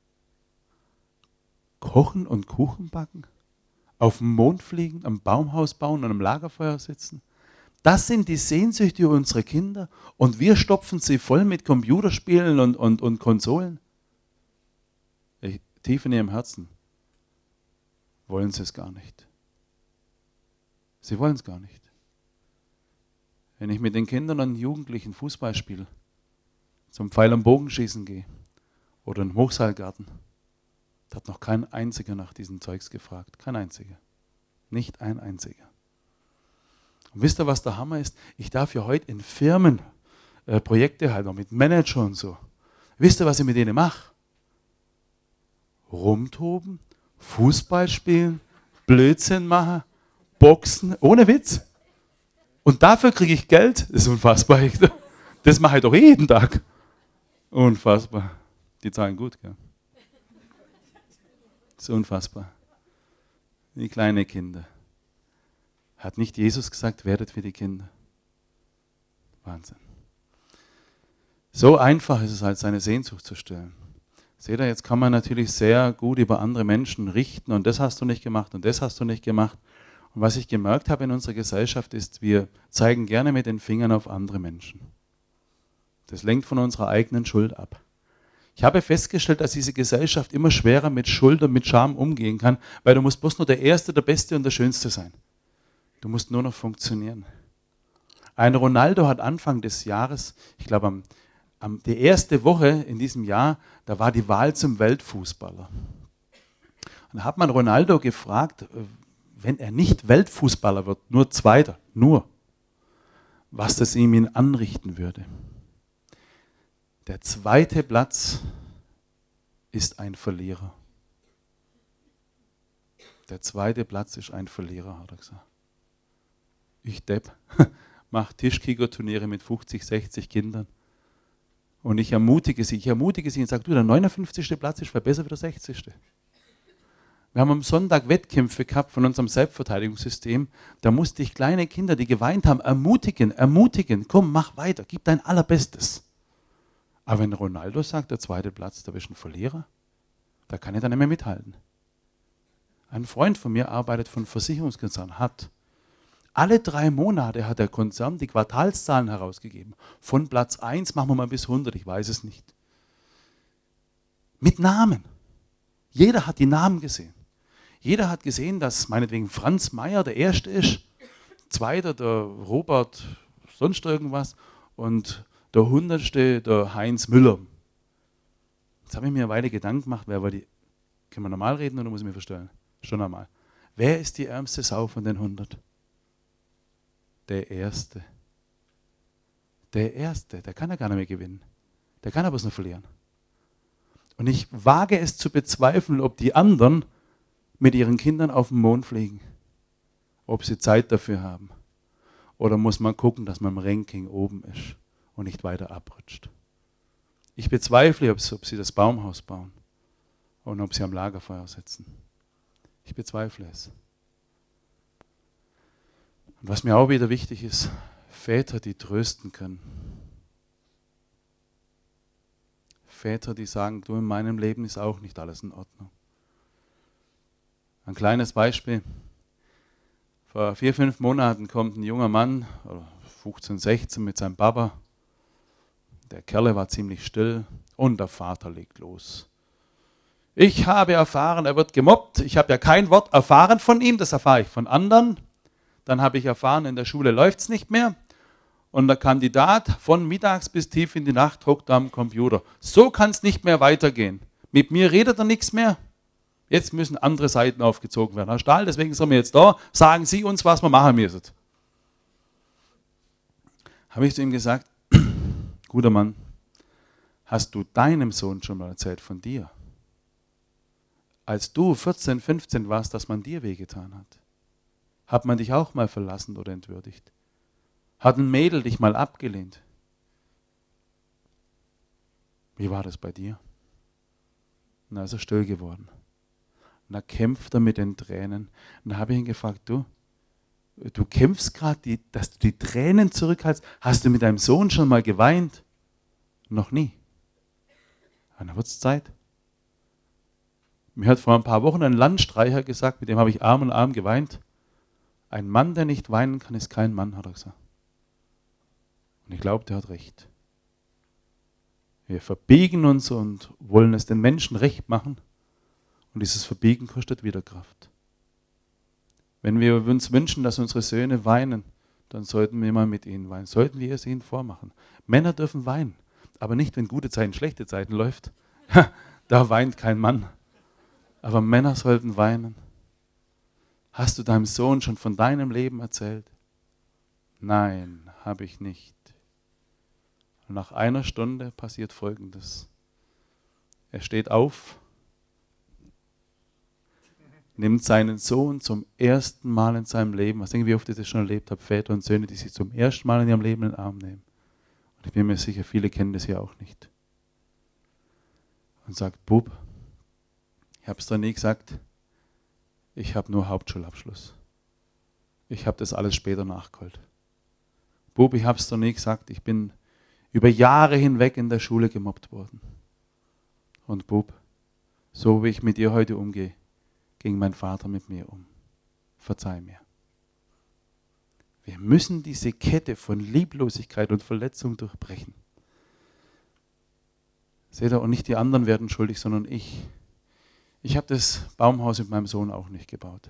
Speaker 1: Kochen und Kuchen backen? Auf dem Mond fliegen, am Baumhaus bauen und am Lagerfeuer sitzen? Das sind die Sehnsüchte unserer Kinder und wir stopfen sie voll mit Computerspielen und Konsolen. Tief in ihrem Herzen wollen sie es gar nicht. Sie wollen es gar nicht. Wenn ich mit den Kindern und Jugendlichen Fußball spiele, zum Pfeil- und Bogenschießen gehe oder im Hochseilgarten, da hat noch kein einziger nach diesem Zeugs gefragt. Kein einziger. Nicht ein einziger. Und wisst ihr, was der Hammer ist? Ich darf ja heute in Firmen Projekte halten, mit Manager und so. Wisst ihr, was ich mit denen mache? Rumtoben, Fußball spielen, Blödsinn machen, Boxen, ohne Witz. Und dafür kriege ich Geld. Das ist unfassbar. Das mache ich doch jeden Tag. Unfassbar. Die zahlen gut, gell? Das ist unfassbar. Die kleinen Kinder. Hat nicht Jesus gesagt, werdet wie die Kinder? Wahnsinn. So einfach ist es halt, seine Sehnsucht zu stillen. Seht ihr, jetzt kann man natürlich sehr gut über andere Menschen richten und das hast du nicht gemacht und das hast du nicht gemacht. Und was ich gemerkt habe in unserer Gesellschaft ist, wir zeigen gerne mit den Fingern auf andere Menschen. Das lenkt von unserer eigenen Schuld ab. Ich habe festgestellt, dass diese Gesellschaft immer schwerer mit Schuld und mit Scham umgehen kann, weil du musst bloß nur der Erste, der Beste und der Schönste sein. Du musst nur noch funktionieren. Ein Ronaldo hat Anfang des Jahres, ich glaube die erste Woche in diesem Jahr, da war die Wahl zum Weltfußballer. Und da hat man Ronaldo gefragt, wenn er nicht Weltfußballer wird, nur Zweiter, was das ihm anrichten würde. Der zweite Platz ist ein Verlierer. Der zweite Platz ist ein Verlierer, hat er gesagt. Ich Depp, mache Tischkicker-Turniere mit 50, 60 Kindern. Und ich ermutige sie und sage, du, der 59. Platz ist besser wie der 60. Wir haben am Sonntag Wettkämpfe gehabt von unserem Selbstverteidigungssystem. Da musste ich kleine Kinder, die geweint haben, ermutigen, komm, mach weiter, gib dein Allerbestes. Aber wenn Ronaldo sagt, der zweite Platz, da bist du ein Verlierer, da kann ich dann nicht mehr mithalten. Ein Freund von mir arbeitet von Versicherungskonzern, hat alle 3 Monate hat der Konzern die Quartalszahlen herausgegeben. Von Platz 1 machen wir mal bis 100, ich weiß es nicht. Mit Namen. Jeder hat die Namen gesehen. Jeder hat gesehen, dass meinetwegen Franz Mayer der Erste ist, Zweiter der Robert sonst irgendwas und der 100. der Heinz Müller. Jetzt habe ich mir eine Weile Gedanken gemacht, wer war die. Können wir normal reden oder muss ich mir verstellen? Schon normal. Wer ist die ärmste Sau von den 100? Der Erste. Der Erste, der kann ja gar nicht mehr gewinnen. Der kann aber es nur verlieren. Und ich wage es zu bezweifeln, ob die anderen mit ihren Kindern auf den Mond fliegen. Ob sie Zeit dafür haben. Oder muss man gucken, dass man im Ranking oben ist und nicht weiter abrutscht. Ich bezweifle, ob sie das Baumhaus bauen und ob sie am Lagerfeuer sitzen. Ich bezweifle es. Und was mir auch wieder wichtig ist, Väter, die trösten können. Väter, die sagen, du, in meinem Leben ist auch nicht alles in Ordnung. Ein kleines Beispiel. Vor 4, 5 Monaten kommt ein junger Mann, 15, 16, mit seinem Papa. Der Kerle war ziemlich still, Und der Vater legt los. Ich habe erfahren, er wird gemobbt. Ich habe ja kein Wort erfahren von ihm, das erfahre ich von anderen. Dann habe ich erfahren, in der Schule läuft es nicht mehr. Und der Kandidat von mittags bis tief in die Nacht hockt am Computer. So kann es nicht mehr weitergehen. Mit mir redet er nichts mehr. Jetzt müssen andere Seiten aufgezogen werden. Herr Stahl, deswegen sind wir jetzt da. Sagen Sie uns, was wir machen müssen. Habe ich zu ihm gesagt, guter Mann, hast du deinem Sohn schon mal erzählt von dir? Als du 14, 15 warst, dass man dir wehgetan hat. Hat man dich auch mal verlassen oder entwürdigt? Hat ein Mädel dich mal abgelehnt? Wie war das bei dir? Und dann ist er still geworden. Und da kämpft er mit den Tränen. Und da habe ich ihn gefragt, du kämpfst gerade, dass du die Tränen zurückhältst. Hast du mit deinem Sohn schon mal geweint? Noch nie. Und dann wird es Zeit. Mir hat vor ein paar Wochen ein Landstreicher gesagt, mit dem habe ich Arm in Arm geweint. Ein Mann, der nicht weinen kann, ist kein Mann, hat er gesagt. Und ich glaube, der hat recht. Wir verbiegen uns und wollen es den Menschen recht machen. Und dieses Verbiegen kostet wieder Kraft. Wenn wir uns wünschen, dass unsere Söhne weinen, dann sollten wir mal mit ihnen weinen. Sollten wir es ihnen vormachen. Männer dürfen weinen, aber nicht, wenn gute Zeiten, schlechte Zeiten läuft. Da weint kein Mann. Aber Männer sollten weinen. Hast du deinem Sohn schon von deinem Leben erzählt? Nein, habe ich nicht. Und nach einer Stunde passiert Folgendes. Er steht auf, nimmt seinen Sohn zum ersten Mal in seinem Leben, was denke ich, wie oft ich das schon erlebt habe, Väter und Söhne, die sich zum ersten Mal in ihrem Leben in den Arm nehmen. Und ich bin mir sicher, viele kennen das ja auch nicht. Und sagt, Bub, ich habe es dir nie gesagt, ich habe nur Hauptschulabschluss. Ich habe das alles später nachgeholt. Bub, ich habe es dir nie gesagt, ich bin über Jahre hinweg in der Schule gemobbt worden. Und Bub, so wie ich mit dir heute umgehe, ging mein Vater mit mir um. Verzeih mir. Wir müssen diese Kette von Lieblosigkeit und Verletzung durchbrechen. Seht ihr, und nicht die anderen werden schuldig, sondern ich. Ich habe das Baumhaus mit meinem Sohn auch nicht gebaut.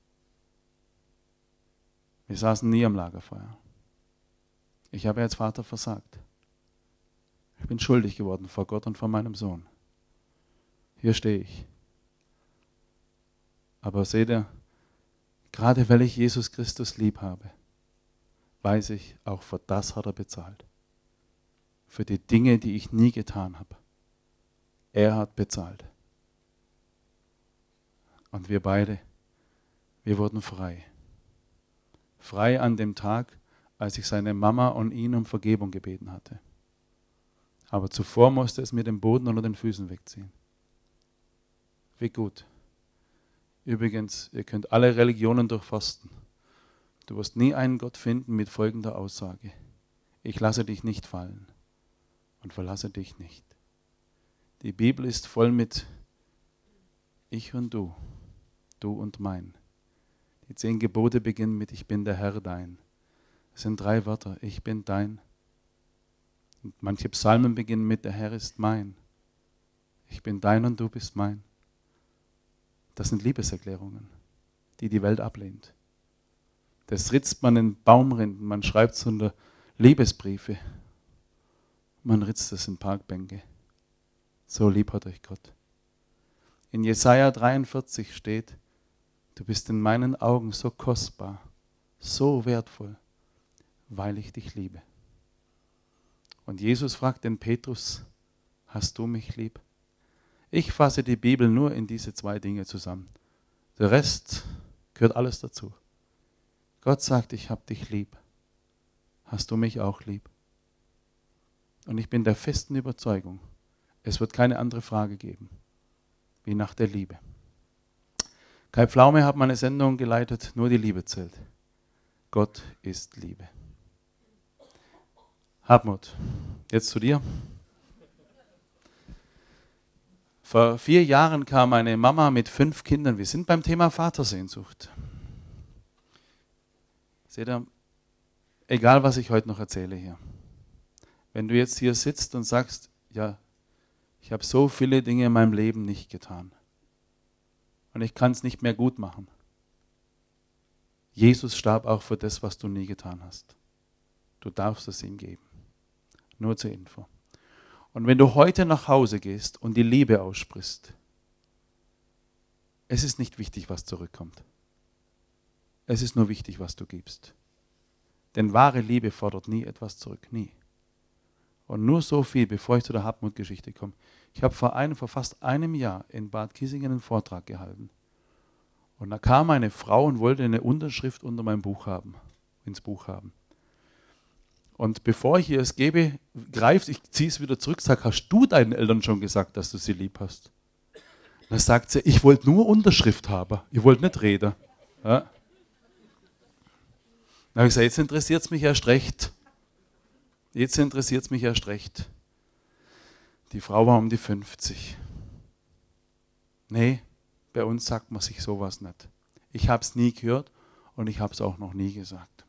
Speaker 1: Wir saßen nie am Lagerfeuer. Ich habe als Vater versagt. Ich bin schuldig geworden vor Gott und vor meinem Sohn. Hier stehe ich. Aber seht ihr, gerade weil ich Jesus Christus lieb habe, weiß ich, auch für das hat er bezahlt. Für die Dinge, die ich nie getan habe. Er hat bezahlt. Und wir beide, wir wurden frei. Frei an dem Tag, als ich seine Mama und ihn um Vergebung gebeten hatte. Aber zuvor musste es mir den Boden unter den Füßen wegziehen. Wie gut. Übrigens, ihr könnt alle Religionen durchforsten. Du wirst nie einen Gott finden mit folgender Aussage. Ich lasse dich nicht fallen und verlasse dich nicht. Die Bibel ist voll mit ich und du und mein. Die 10 Gebote beginnen mit ich bin der Herr dein. Es sind 3 Wörter, ich bin dein. Und manche Psalmen beginnen mit der Herr ist mein. Ich bin dein und du bist mein. Das sind Liebeserklärungen, die die Welt ablehnt. Das ritzt man in Baumrinden, man schreibt es unter Liebesbriefe. Man ritzt es in Parkbänke. So lieb hat euch Gott. In Jesaja 43 steht, du bist in meinen Augen so kostbar, so wertvoll, weil ich dich liebe. Und Jesus fragt den Petrus, hast du mich lieb? Ich fasse die Bibel nur in diese 2 Dinge zusammen. Der Rest gehört alles dazu. Gott sagt, ich habe dich lieb. Hast du mich auch lieb? Und ich bin der festen Überzeugung, es wird keine andere Frage geben, wie nach der Liebe. Kai Pflaume hat meine Sendung geleitet, nur die Liebe zählt. Gott ist Liebe. Hartmut, jetzt zu dir. Vor 4 Jahren kam eine Mama mit 5 Kindern. Wir sind beim Thema Vatersehnsucht. Seht ihr, egal was ich heute noch erzähle hier. Wenn du jetzt hier sitzt und sagst, ja, Ich habe so viele Dinge in meinem Leben nicht getan. Und ich kann es nicht mehr gut machen. Jesus starb auch für das, was du nie getan hast. Du darfst es ihm geben. Nur zur Info. Und wenn du heute nach Hause gehst und die Liebe aussprichst, es ist nicht wichtig, was zurückkommt. Es ist nur wichtig, was du gibst. Denn wahre Liebe fordert nie etwas zurück, nie. Und nur so viel, bevor ich zu der Hartmut-Geschichte komme. Ich habe vor fast einem Jahr in Bad Kissingen einen Vortrag gehalten. Und da kam eine Frau und wollte eine Unterschrift unter meinem Buch haben, ins Buch haben. Und bevor ich ihr es gebe, ich ziehe es wieder zurück, sage, hast du deinen Eltern schon gesagt, dass du sie lieb hast? Dann sagt sie, ich wollte nur Unterschrift haben, ich wollte nicht reden. Ja. Dann habe ich gesagt, jetzt interessiert es mich erst recht. Jetzt interessiert es mich erst recht. Die Frau war um die 50. Nee, bei uns sagt man sich sowas nicht. Ich habe es nie gehört und ich habe es auch noch nie gesagt.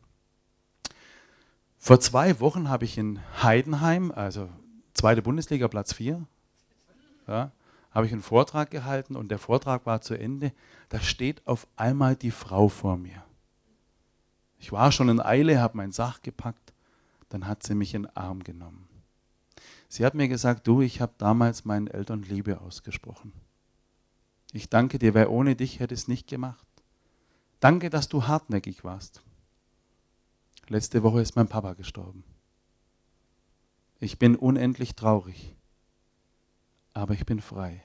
Speaker 1: Vor 2 Wochen habe ich in Heidenheim, also 2. Bundesliga, Platz 4, ja, habe ich einen Vortrag gehalten und der Vortrag war zu Ende. Da steht auf einmal die Frau vor mir. Ich war schon in Eile, habe mein Sach gepackt, dann hat sie mich in den Arm genommen. Sie hat mir gesagt, du, ich habe damals meinen Eltern Liebe ausgesprochen. Ich danke dir, weil ohne dich hätte ich es nicht gemacht. Danke, dass du hartnäckig warst. Letzte Woche ist mein Papa gestorben. Ich bin unendlich traurig, aber ich bin frei.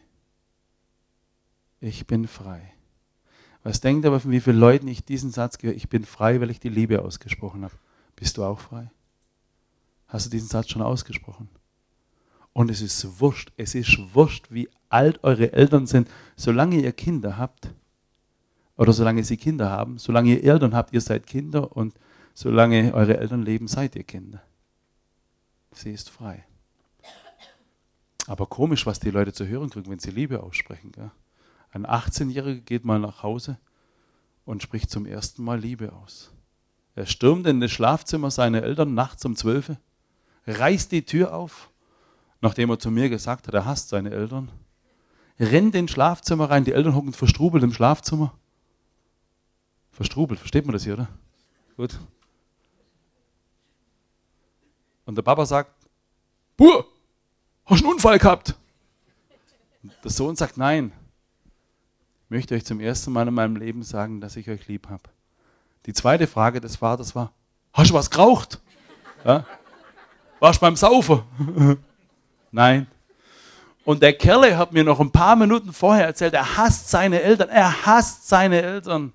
Speaker 1: Ich bin frei. Was denkt aber, von wie vielen Leuten ich diesen Satz gehört? Ich bin frei, weil ich die Liebe ausgesprochen habe. Bist du auch frei? Hast du diesen Satz schon ausgesprochen? Und es ist wurscht, wie alt eure Eltern sind, solange ihr Kinder habt, oder solange sie Kinder haben, solange ihr Eltern habt, ihr seid Kinder und solange eure Eltern leben, seid ihr Kinder. Sie ist frei. Aber komisch, was die Leute zu hören kriegen, wenn sie Liebe aussprechen. Gell? Ein 18-Jähriger geht mal nach Hause und spricht zum ersten Mal Liebe aus. Er stürmt in das Schlafzimmer seiner Eltern nachts um 12 Uhr, reißt die Tür auf, nachdem er zu mir gesagt hat, er hasst seine Eltern, rennt ins Schlafzimmer rein, die Eltern hocken verstrubelt im Schlafzimmer. Verstrubelt, versteht man das hier, oder? Gut. Und der Papa sagt, Bur, hast du einen Unfall gehabt? Und der Sohn sagt, nein. Ich möchte euch zum ersten Mal in meinem Leben sagen, dass ich euch lieb habe. Die zweite Frage des Vaters war, hast du was geraucht? Ja? Warst du beim Saufen? Nein. Und der Kerle hat mir noch ein paar Minuten vorher erzählt, er hasst seine Eltern. Er hasst seine Eltern.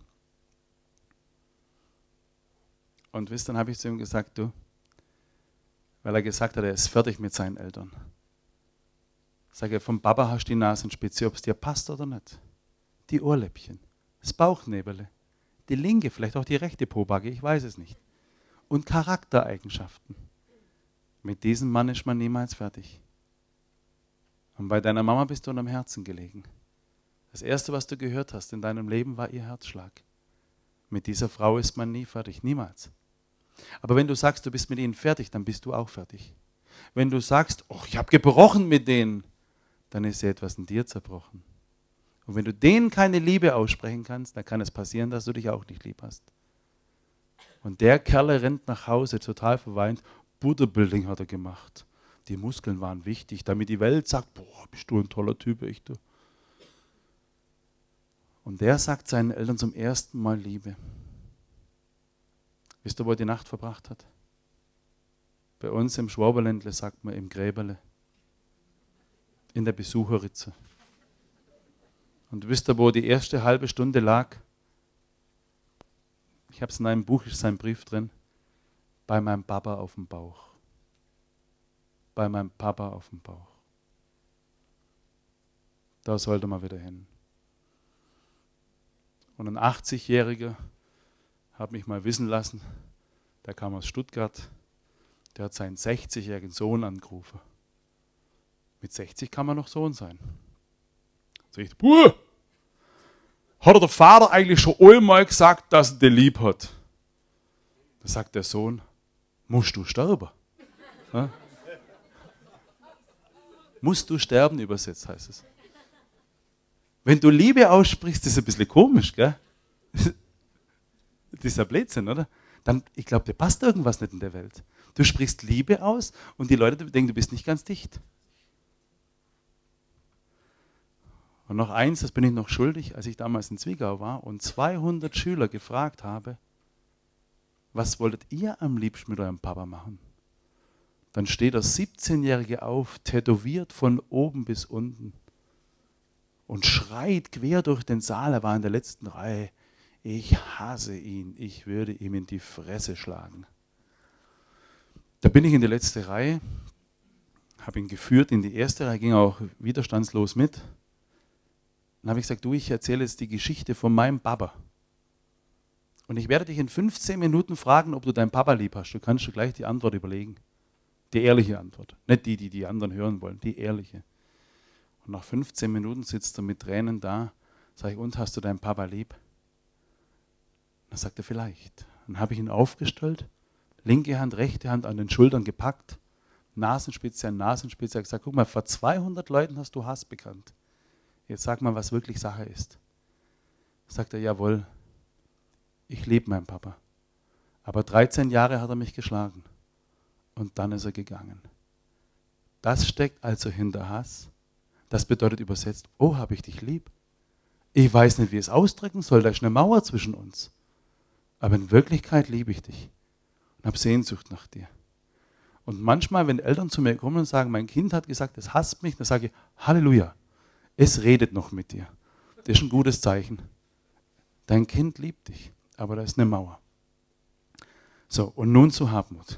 Speaker 1: Und wisst, dann habe ich zu ihm gesagt, du, weil er gesagt hat, er ist fertig mit seinen Eltern. Sage ich, vom Papa hast du die Nasenspitze, ob es dir passt oder nicht. Die Ohrläppchen, das Bauchnebele, die linke, vielleicht auch die rechte Pobacke, ich weiß es nicht. Und Charaktereigenschaften. Mit diesem Mann ist man niemals fertig. Und bei deiner Mama bist du unterm Herzen gelegen. Das Erste, was du gehört hast in deinem Leben, war ihr Herzschlag. Mit dieser Frau ist man nie fertig, niemals. Aber wenn du sagst, du bist mit ihnen fertig, dann bist du auch fertig. Wenn du sagst, oh, ich habe gebrochen mit denen, dann ist ja etwas in dir zerbrochen. Und wenn du denen keine Liebe aussprechen kannst, dann kann es passieren, dass du dich auch nicht lieb hast. Und der Kerl rennt nach Hause, total verweint. Bodybuilding hat er gemacht. Die Muskeln waren wichtig, damit die Welt sagt, boah, bist du ein toller Typ, echt du. Und der sagt seinen Eltern zum ersten Mal Liebe. Wisst ihr, wo er die Nacht verbracht hat? Bei uns im Schwaberländle sagt man im Gräberle. In der Besucherritze. Und wisst ihr, wo die erste halbe Stunde lag? Ich habe es in einem Buch, ist sein Brief drin. Bei meinem Papa auf dem Bauch. Bei meinem Papa auf dem Bauch. Da sollte man wieder hin. Und ein 80-Jähriger hat mich mal wissen lassen, der kam aus Stuttgart, der hat seinen 60-jährigen Sohn angerufen. Mit 60 kann man noch Sohn sein. Sagt, Buh, hat der Vater eigentlich schon einmal gesagt, dass er dich lieb hat? Da sagt der Sohn, musst du sterben? Ja? Musst du sterben, übersetzt heißt es. Wenn du Liebe aussprichst, das ist ein bisschen komisch, gell? Das ist ja Blödsinn, oder? Dann, ich glaube, dir passt irgendwas nicht in der Welt. Du sprichst Liebe aus und die Leute denken, du bist nicht ganz dicht. Und noch eins, das bin ich noch schuldig, als ich damals in Zwickau war und 200 Schüler gefragt habe, was wolltet ihr am liebsten mit eurem Papa machen? Dann steht der 17-Jährige auf, tätowiert von oben bis unten und schreit quer durch den Saal, er war in der letzten Reihe, ich hasse ihn, ich würde ihm in die Fresse schlagen. Da bin ich in die letzte Reihe, habe ihn geführt in die erste Reihe, ging auch widerstandslos mit. Dann habe ich gesagt, du, ich erzähle jetzt die Geschichte von meinem Papa. Und ich werde dich in 15 Minuten fragen, ob du deinen Papa lieb hast. Du kannst dir gleich die Antwort überlegen. Die ehrliche Antwort. Nicht die, die die anderen hören wollen, die ehrliche. Und nach 15 Minuten sitzt er mit Tränen da, sage ich, und hast du deinen Papa lieb? Dann sagt er, vielleicht. Dann habe ich ihn aufgestellt, linke Hand, rechte Hand an den Schultern gepackt, Nasenspitze an Nasenspitze, gesagt, guck mal, vor 200 Leuten hast du Hass bekannt. Jetzt sag mal, was wirklich Sache ist. Sagt er, jawohl, ich liebe meinen Papa. Aber 13 Jahre hat er mich geschlagen. Und dann ist er gegangen. Das steckt also hinter Hass. Das bedeutet übersetzt, oh, habe ich dich lieb. Ich weiß nicht, wie ich es ausdrücken soll, da ist eine Mauer zwischen uns. Aber in Wirklichkeit liebe ich dich und habe Sehnsucht nach dir. Und manchmal, wenn Eltern zu mir kommen und sagen, mein Kind hat gesagt, es hasst mich, dann sage ich, Halleluja, es redet noch mit dir. Das ist ein gutes Zeichen. Dein Kind liebt dich, aber da ist eine Mauer. So, und nun zu Hartmut.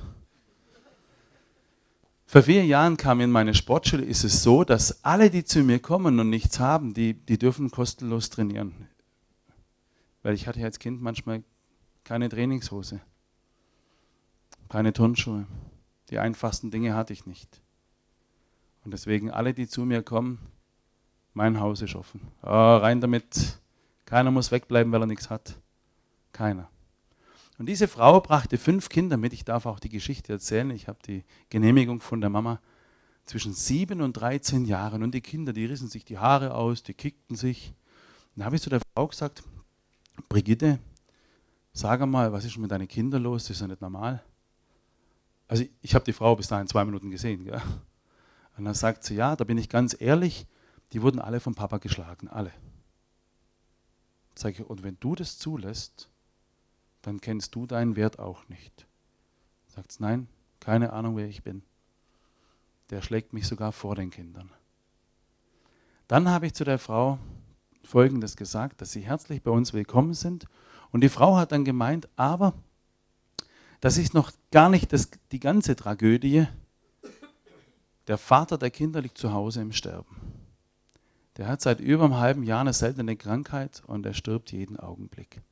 Speaker 1: Vor 4 Jahren kam in meine Sportschule, ist es so, dass alle, die zu mir kommen und nichts haben, die dürfen kostenlos trainieren. Weil ich hatte ja als Kind manchmal keine Trainingshose, keine Turnschuhe. Die einfachsten Dinge hatte ich nicht. Und deswegen alle, die zu mir kommen, mein Haus ist offen. Oh, rein damit, keiner muss wegbleiben, weil er nichts hat. Keiner. Und diese Frau brachte 5 Kinder mit. Ich darf auch die Geschichte erzählen. Ich habe die Genehmigung von der Mama zwischen 7 und 13 Jahren. Und die Kinder, die rissen sich die Haare aus, die kickten sich. Dann habe ich zu der Frau gesagt, Brigitte, sag mal, was ist mit deinen Kindern los? Das ist ja nicht normal. Also ich habe die Frau bis dahin 2 Minuten gesehen. Gell? Und dann sagt sie, ja, da bin ich ganz ehrlich, die wurden alle vom Papa geschlagen, alle. Sag ich, und wenn du das zulässt, dann kennst du deinen Wert auch nicht. Sagt sie, nein, keine Ahnung, wer ich bin. Der schlägt mich sogar vor den Kindern. Dann habe ich zu der Frau Folgendes gesagt, dass sie herzlich bei uns willkommen sind. Und die Frau hat dann gemeint, aber das ist noch gar nicht die ganze Tragödie. Der Vater der Kinder liegt zu Hause im Sterben. Der hat seit über einem halben Jahr eine seltene Krankheit und er stirbt jeden Augenblick.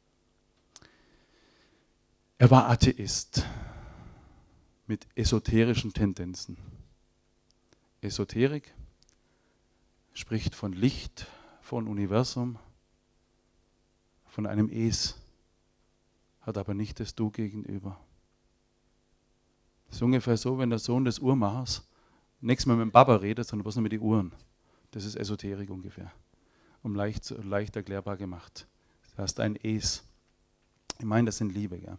Speaker 1: Er war Atheist mit esoterischen Tendenzen. Esoterik spricht von Licht, von Universum, von einem Es, hat aber nicht das Du gegenüber. Das ist ungefähr so, wenn der Sohn des Uhrmachers nächstes Mal mit dem Papa redet, sondern bloß nur mit den Uhren. Das ist Esoterik ungefähr. Leicht erklärbar gemacht. Du hast ein Es. Ich meine, das sind Liebe, ja.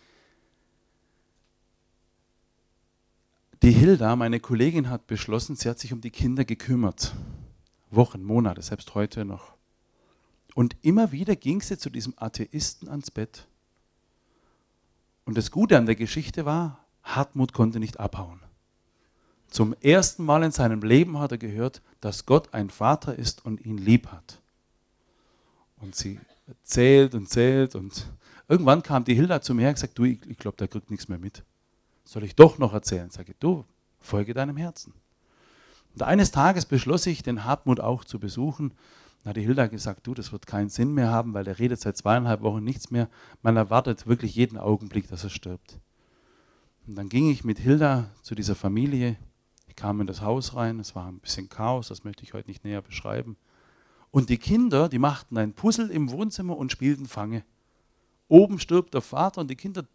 Speaker 1: Die Hilda, meine Kollegin, hat beschlossen, sie hat sich um die Kinder gekümmert. Wochen, Monate, selbst heute noch. Und immer wieder ging sie zu diesem Atheisten ans Bett. Und das Gute an der Geschichte war, Hartmut konnte nicht abhauen. Zum ersten Mal in seinem Leben hat er gehört, dass Gott ein Vater ist und ihn lieb hat. Und sie zählt und irgendwann kam die Hilda zu mir und gesagt, du, ich glaube, der kriegt nichts mehr mit. Soll ich doch noch erzählen? Sage ich, du, folge deinem Herzen. Und eines Tages beschloss ich, den Hartmut auch zu besuchen. Dann hat die Hilda gesagt, du, das wird keinen Sinn mehr haben, weil der redet seit 2,5 Wochen nichts mehr. Man erwartet wirklich jeden Augenblick, dass er stirbt. Und dann ging ich mit Hilda zu dieser Familie. Ich kam in das Haus rein, es war ein bisschen Chaos, das möchte ich heute nicht näher beschreiben. Und die Kinder, die machten ein Puzzle im Wohnzimmer und spielten Fange. Oben stirbt der Vater und die Kinder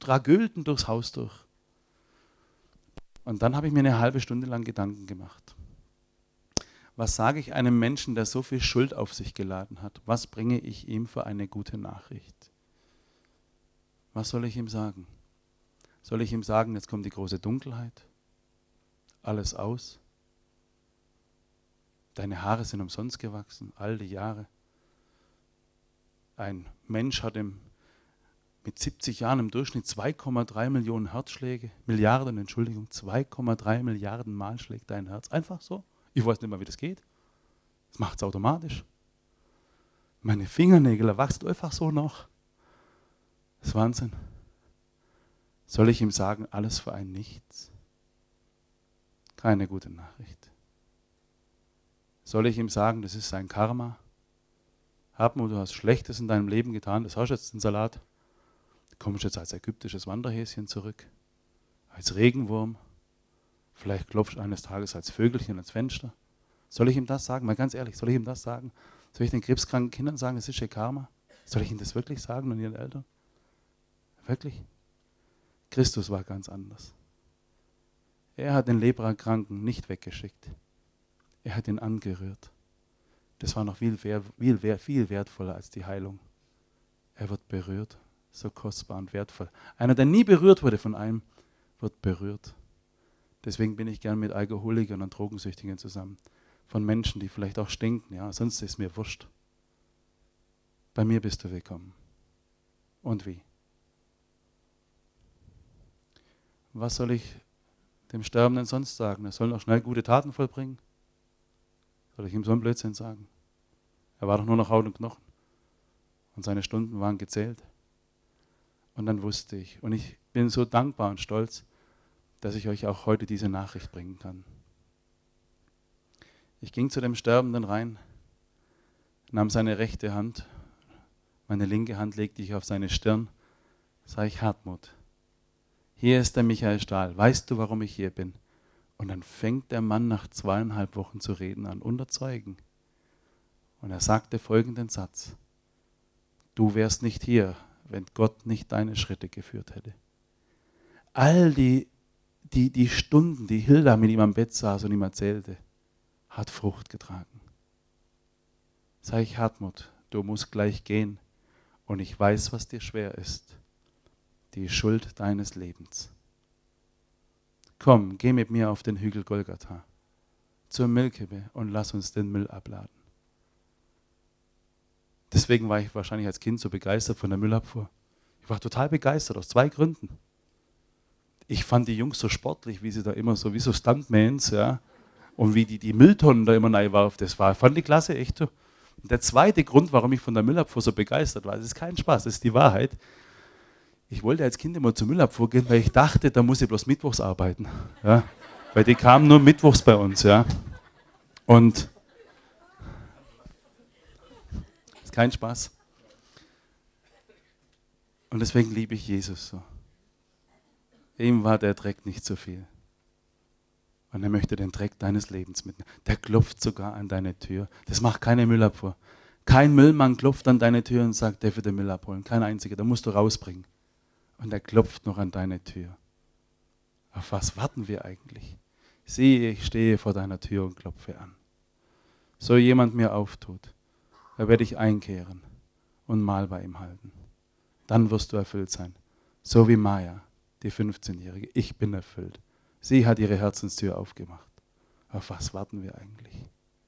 Speaker 1: dragölten durchs Haus durch. Und dann habe ich mir eine halbe Stunde lang Gedanken gemacht. Was sage ich einem Menschen, der so viel Schuld auf sich geladen hat? Was bringe ich ihm für eine gute Nachricht? Was soll ich ihm sagen? Soll ich ihm sagen, jetzt kommt die große Dunkelheit? Alles aus? Deine Haare sind umsonst gewachsen, all die Jahre. Ein Mensch hat mit 70 Jahren im Durchschnitt 2,3 Millionen Herzschläge, Milliarden, Entschuldigung, 2,3 Milliarden Mal schlägt dein Herz. Einfach so. Ich weiß nicht mal, wie das geht. Das macht es automatisch. Meine Fingernägel wachsen einfach so noch. Das ist Wahnsinn. Soll ich ihm sagen, alles für ein Nichts? Keine gute Nachricht. Soll ich ihm sagen, das ist sein Karma? Hartmut, du hast Schlechtes in deinem Leben getan, das hast jetzt den Salat. Du kommst jetzt als ägyptisches Wanderhäschen zurück, als Regenwurm. Vielleicht klopfst du eines Tages als Vögelchen ans Fenster. Soll ich ihm das sagen? Mal ganz ehrlich, soll ich ihm das sagen? Soll ich den krebskranken Kindern sagen, es ist ihr Karma? Soll ich ihnen das wirklich sagen und ihren Eltern? Wirklich? Christus war ganz anders. Er hat den Leprakranken nicht weggeschickt. Er hat ihn angerührt. Das war noch viel wertvoller als die Heilung. Er wird berührt, so kostbar und wertvoll. Einer, der nie berührt wurde von einem, wird berührt. Deswegen bin ich gern mit Alkoholikern und Drogensüchtigen zusammen. Von Menschen, die vielleicht auch stinken. Ja, sonst ist mir wurscht. Bei mir bist du willkommen. Und wie? Was soll ich dem Sterbenden sonst sagen? Er soll noch schnell gute Taten vollbringen? Soll ich ihm so einen Blödsinn sagen? Er war doch nur noch Haut und Knochen. Und seine Stunden waren gezählt. Und dann wusste ich. Und ich bin so dankbar und stolz, dass ich euch auch heute diese Nachricht bringen kann. Ich ging zu dem Sterbenden rein, nahm seine rechte Hand, meine linke Hand legte ich auf seine Stirn, sage ich, Hartmut, hier ist der Michael Stahl, weißt du, warum ich hier bin? Und dann fängt der Mann nach 2,5 Wochen zu reden an, unter Zeugen. Und er sagte folgenden Satz, du wärst nicht hier, wenn Gott nicht deine Schritte geführt hätte. All die Stunden, die Hilda mit ihm am Bett saß und ihm erzählte, hat Frucht getragen. Sag ich, Hartmut, du musst gleich gehen und ich weiß, was dir schwer ist. Die Schuld deines Lebens. Komm, geh mit mir auf den Hügel Golgatha, zur Müllkippe und lass uns den Müll abladen. Deswegen war ich wahrscheinlich als Kind so begeistert von der Müllabfuhr. Ich war total begeistert, aus 2 Gründen. Ich fand die Jungs so sportlich, wie sie da immer so, wie so Stuntmans, ja, und wie die Mülltonnen da immer reinwarfen. Das fand ich klasse, echt. Und der zweite Grund, warum ich von der Müllabfuhr so begeistert war, das ist kein Spaß, das ist die Wahrheit. Ich wollte als Kind immer zur Müllabfuhr gehen, weil ich dachte, da muss ich bloß mittwochs arbeiten. Ja, weil die kamen nur mittwochs bei uns. Ja. Und das ist kein Spaß. Und deswegen liebe ich Jesus so. Ihm war der Dreck nicht so viel. Und er möchte den Dreck deines Lebens mitnehmen. Der klopft sogar an deine Tür. Das macht keine Müllabfuhr. Kein Müllmann klopft an deine Tür und sagt, der wird den Müll abholen. Kein einziger, da musst du rausbringen. Und er klopft noch an deine Tür. Auf was warten wir eigentlich? Siehe, ich stehe vor deiner Tür und klopfe an. So jemand mir auftut, da werde ich einkehren und Mahl bei ihm halten. Dann wirst du erfüllt sein. So wie Maya, die 15-Jährige. Ich bin erfüllt. Sie hat ihre Herzenstür aufgemacht. Auf was warten wir eigentlich?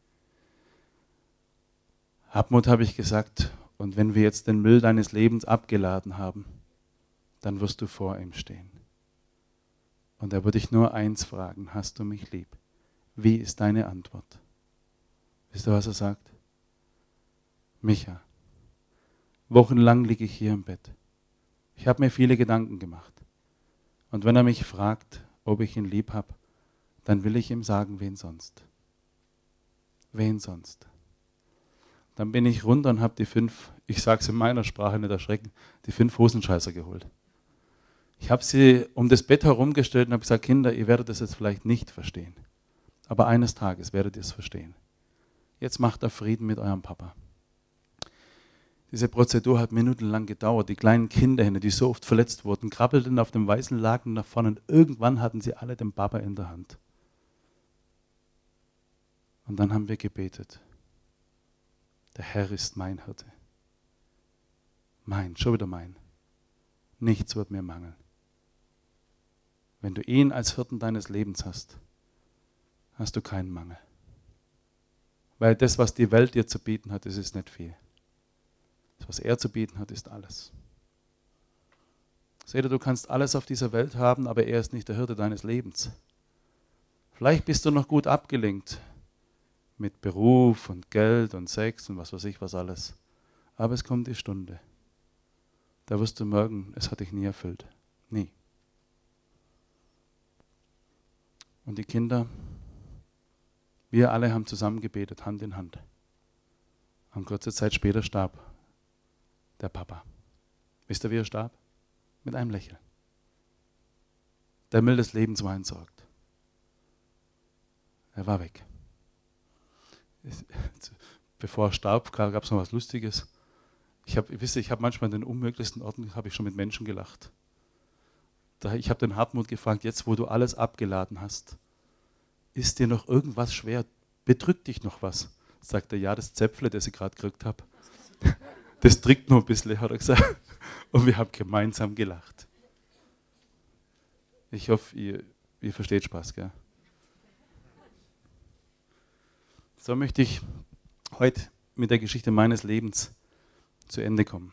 Speaker 1: Hartmut, habe ich gesagt, und wenn wir jetzt den Müll deines Lebens abgeladen haben, dann wirst du vor ihm stehen. Und er würde dich nur eins fragen, hast du mich lieb? Wie ist deine Antwort? Wisst ihr, was er sagt? Micha, wochenlang liege ich hier im Bett. Ich habe mir viele Gedanken gemacht. Und wenn er mich fragt, ob ich ihn lieb habe, dann will ich ihm sagen, wen sonst? Wen sonst? Dann bin ich runter und habe die 5, ich sage es in meiner Sprache, nicht erschrecken, die 5 Hosenscheißer geholt. Ich habe sie um das Bett herumgestellt und habe gesagt, Kinder, ihr werdet das jetzt vielleicht nicht verstehen. Aber eines Tages werdet ihr es verstehen. Jetzt macht ihr Frieden mit eurem Papa. Diese Prozedur hat minutenlang gedauert. Die kleinen Kinderhände, die so oft verletzt wurden, krabbelten auf dem weißen Laken nach vorne und irgendwann hatten sie alle den Papa in der Hand. Und dann haben wir gebetet. Der Herr ist mein Hirte. Mein, schon wieder mein. Nichts wird mir mangeln. Wenn du ihn als Hirten deines Lebens hast, hast du keinen Mangel. Weil das, was die Welt dir zu bieten hat, das ist nicht viel. Das, was er zu bieten hat, ist alles. Seht ihr, du kannst alles auf dieser Welt haben, aber er ist nicht der Hirte deines Lebens. Vielleicht bist du noch gut abgelenkt mit Beruf und Geld und Sex und was weiß ich was alles. Aber es kommt die Stunde. Da wirst du merken, es hat dich nie erfüllt. Nie. Und die Kinder, wir alle haben zusammen gebetet, Hand in Hand. Und kurze Zeit später starb der Papa. Wisst ihr, wie er starb? Mit einem Lächeln. Der Müll des Lebens war entsorgt. Er war weg. Bevor er starb, gab es noch was Lustiges. Ich habe manchmal an den unmöglichsten Orten habe ich schon mit Menschen gelacht. Ich habe den Hartmut gefragt, jetzt wo du alles abgeladen hast, ist dir noch irgendwas schwer? Bedrückt dich noch was? Sagt er, ja, das Zäpfle, das ich gerade gekriegt habe, das drückt noch ein bisschen, hat er gesagt. Und wir haben gemeinsam gelacht. Ich hoffe, ihr versteht Spaß, gell? So möchte ich heute mit der Geschichte meines Lebens zu Ende kommen.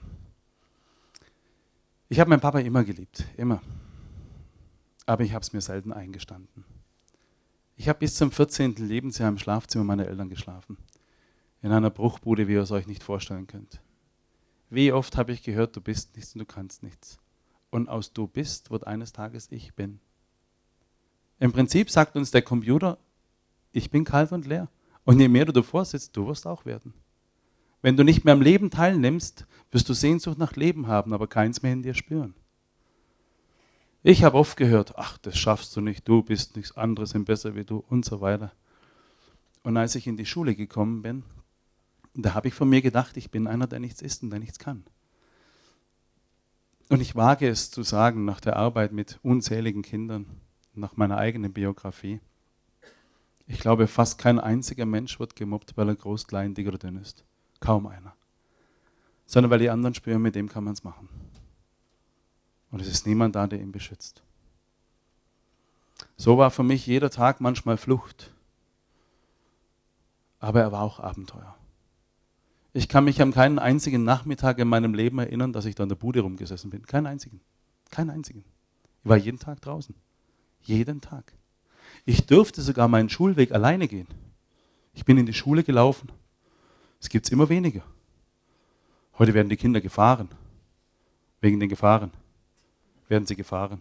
Speaker 1: Ich habe meinen Papa immer geliebt, immer. Aber ich habe es mir selten eingestanden. Ich habe bis zum 14. Lebensjahr im Schlafzimmer meiner Eltern geschlafen. In einer Bruchbude, wie ihr es euch nicht vorstellen könnt. Wie oft habe ich gehört, du bist nichts und du kannst nichts. Und aus du bist wird eines Tages ich bin. Im Prinzip sagt uns der Computer, ich bin kalt und leer. Und je mehr du davor sitzt, du wirst auch werden. Wenn du nicht mehr am Leben teilnimmst, wirst du Sehnsucht nach Leben haben, aber keins mehr in dir spüren. Ich habe oft gehört, ach, das schaffst du nicht, du bist nichts anderes, sind besser wie du und so weiter. Und als ich in die Schule gekommen bin, da habe ich von mir gedacht, ich bin einer, der nichts ist und der nichts kann. Und ich wage es zu sagen, nach der Arbeit mit unzähligen Kindern, nach meiner eigenen Biografie, ich glaube, fast kein einziger Mensch wird gemobbt, weil er groß, klein, dick oder dünn ist. Kaum einer. Sondern weil die anderen spüren, mit dem kann man es machen. Und es ist niemand da, der ihn beschützt. So war für mich jeder Tag manchmal Flucht. Aber er war auch Abenteuer. Ich kann mich an keinen einzigen Nachmittag in meinem Leben erinnern, dass ich da in der Bude rumgesessen bin. Keinen einzigen. Keinen einzigen. Ich war jeden Tag draußen. Jeden Tag. Ich durfte sogar meinen Schulweg alleine gehen. Ich bin in die Schule gelaufen. Es gibt es immer weniger. Heute werden die Kinder gefahren. Wegen den Gefahren werden sie gefahren.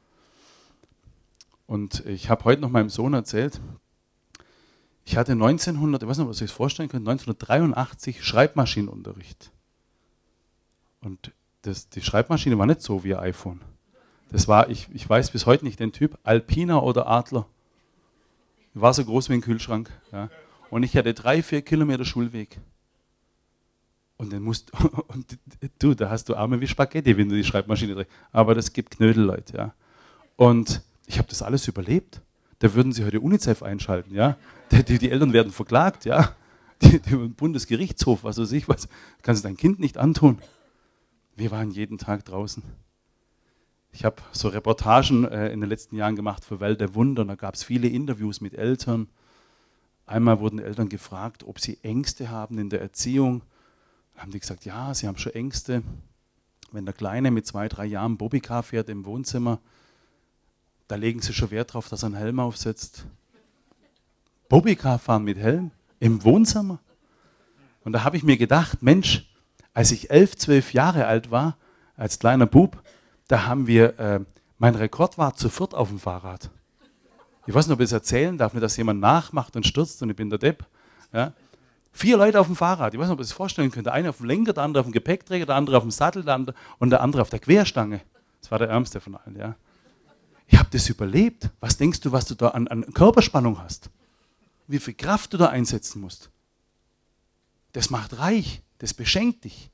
Speaker 1: Und ich habe heute noch meinem Sohn erzählt, ich hatte ich weiß nicht, was ihr euch vorstellen könnt, 1983 Schreibmaschinenunterricht. Und die Schreibmaschine war nicht so wie ein iPhone. Das war, ich weiß bis heute nicht den Typ, Alpina oder Adler. War so groß wie ein Kühlschrank. Ja. Und ich hatte 3-4 Kilometer Schulweg. Und da hast du Arme wie Spaghetti, wenn du die Schreibmaschine drehst. Aber das gibt Knödel, Leute. Ja. Und ich habe das alles überlebt. Da würden sie heute UNICEF einschalten. Ja. Die Eltern werden verklagt. Ja. Die Bundesgerichtshof, was weiß ich, was. Kannst du dein Kind nicht antun. Wir waren jeden Tag draußen. Ich habe so Reportagen in den letzten Jahren gemacht für Welt der Wunder. Da gab es viele Interviews mit Eltern. Einmal wurden Eltern gefragt, ob sie Ängste haben in der Erziehung. Dann haben die gesagt, ja, sie haben schon Ängste. Wenn der Kleine mit 2-3 Jahren Bobbycar fährt im Wohnzimmer, da legen sie schon Wert darauf, dass er einen Helm aufsetzt. Bobbycar fahren mit Helm im Wohnzimmer? Und da habe ich mir gedacht, Mensch, als ich 11, 12 Jahre alt war, als kleiner Bub, da haben wir, mein Rekord war zu 4 auf dem Fahrrad. Ich weiß nicht, ob ich es erzählen darf, nicht, dass jemand nachmacht und stürzt und ich bin der Depp. Ja. 4 Leute auf dem Fahrrad, ich weiß nicht, ob ihr es vorstellen könnt. Der eine auf dem Lenker, der andere auf dem Gepäckträger, der andere auf dem Sattel und der andere auf der Querstange. Das war der ärmste von allen. Ja. Ich habe das überlebt. Was denkst du, was du da an Körperspannung hast? Wie viel Kraft du da einsetzen musst? Das macht reich, das beschenkt dich.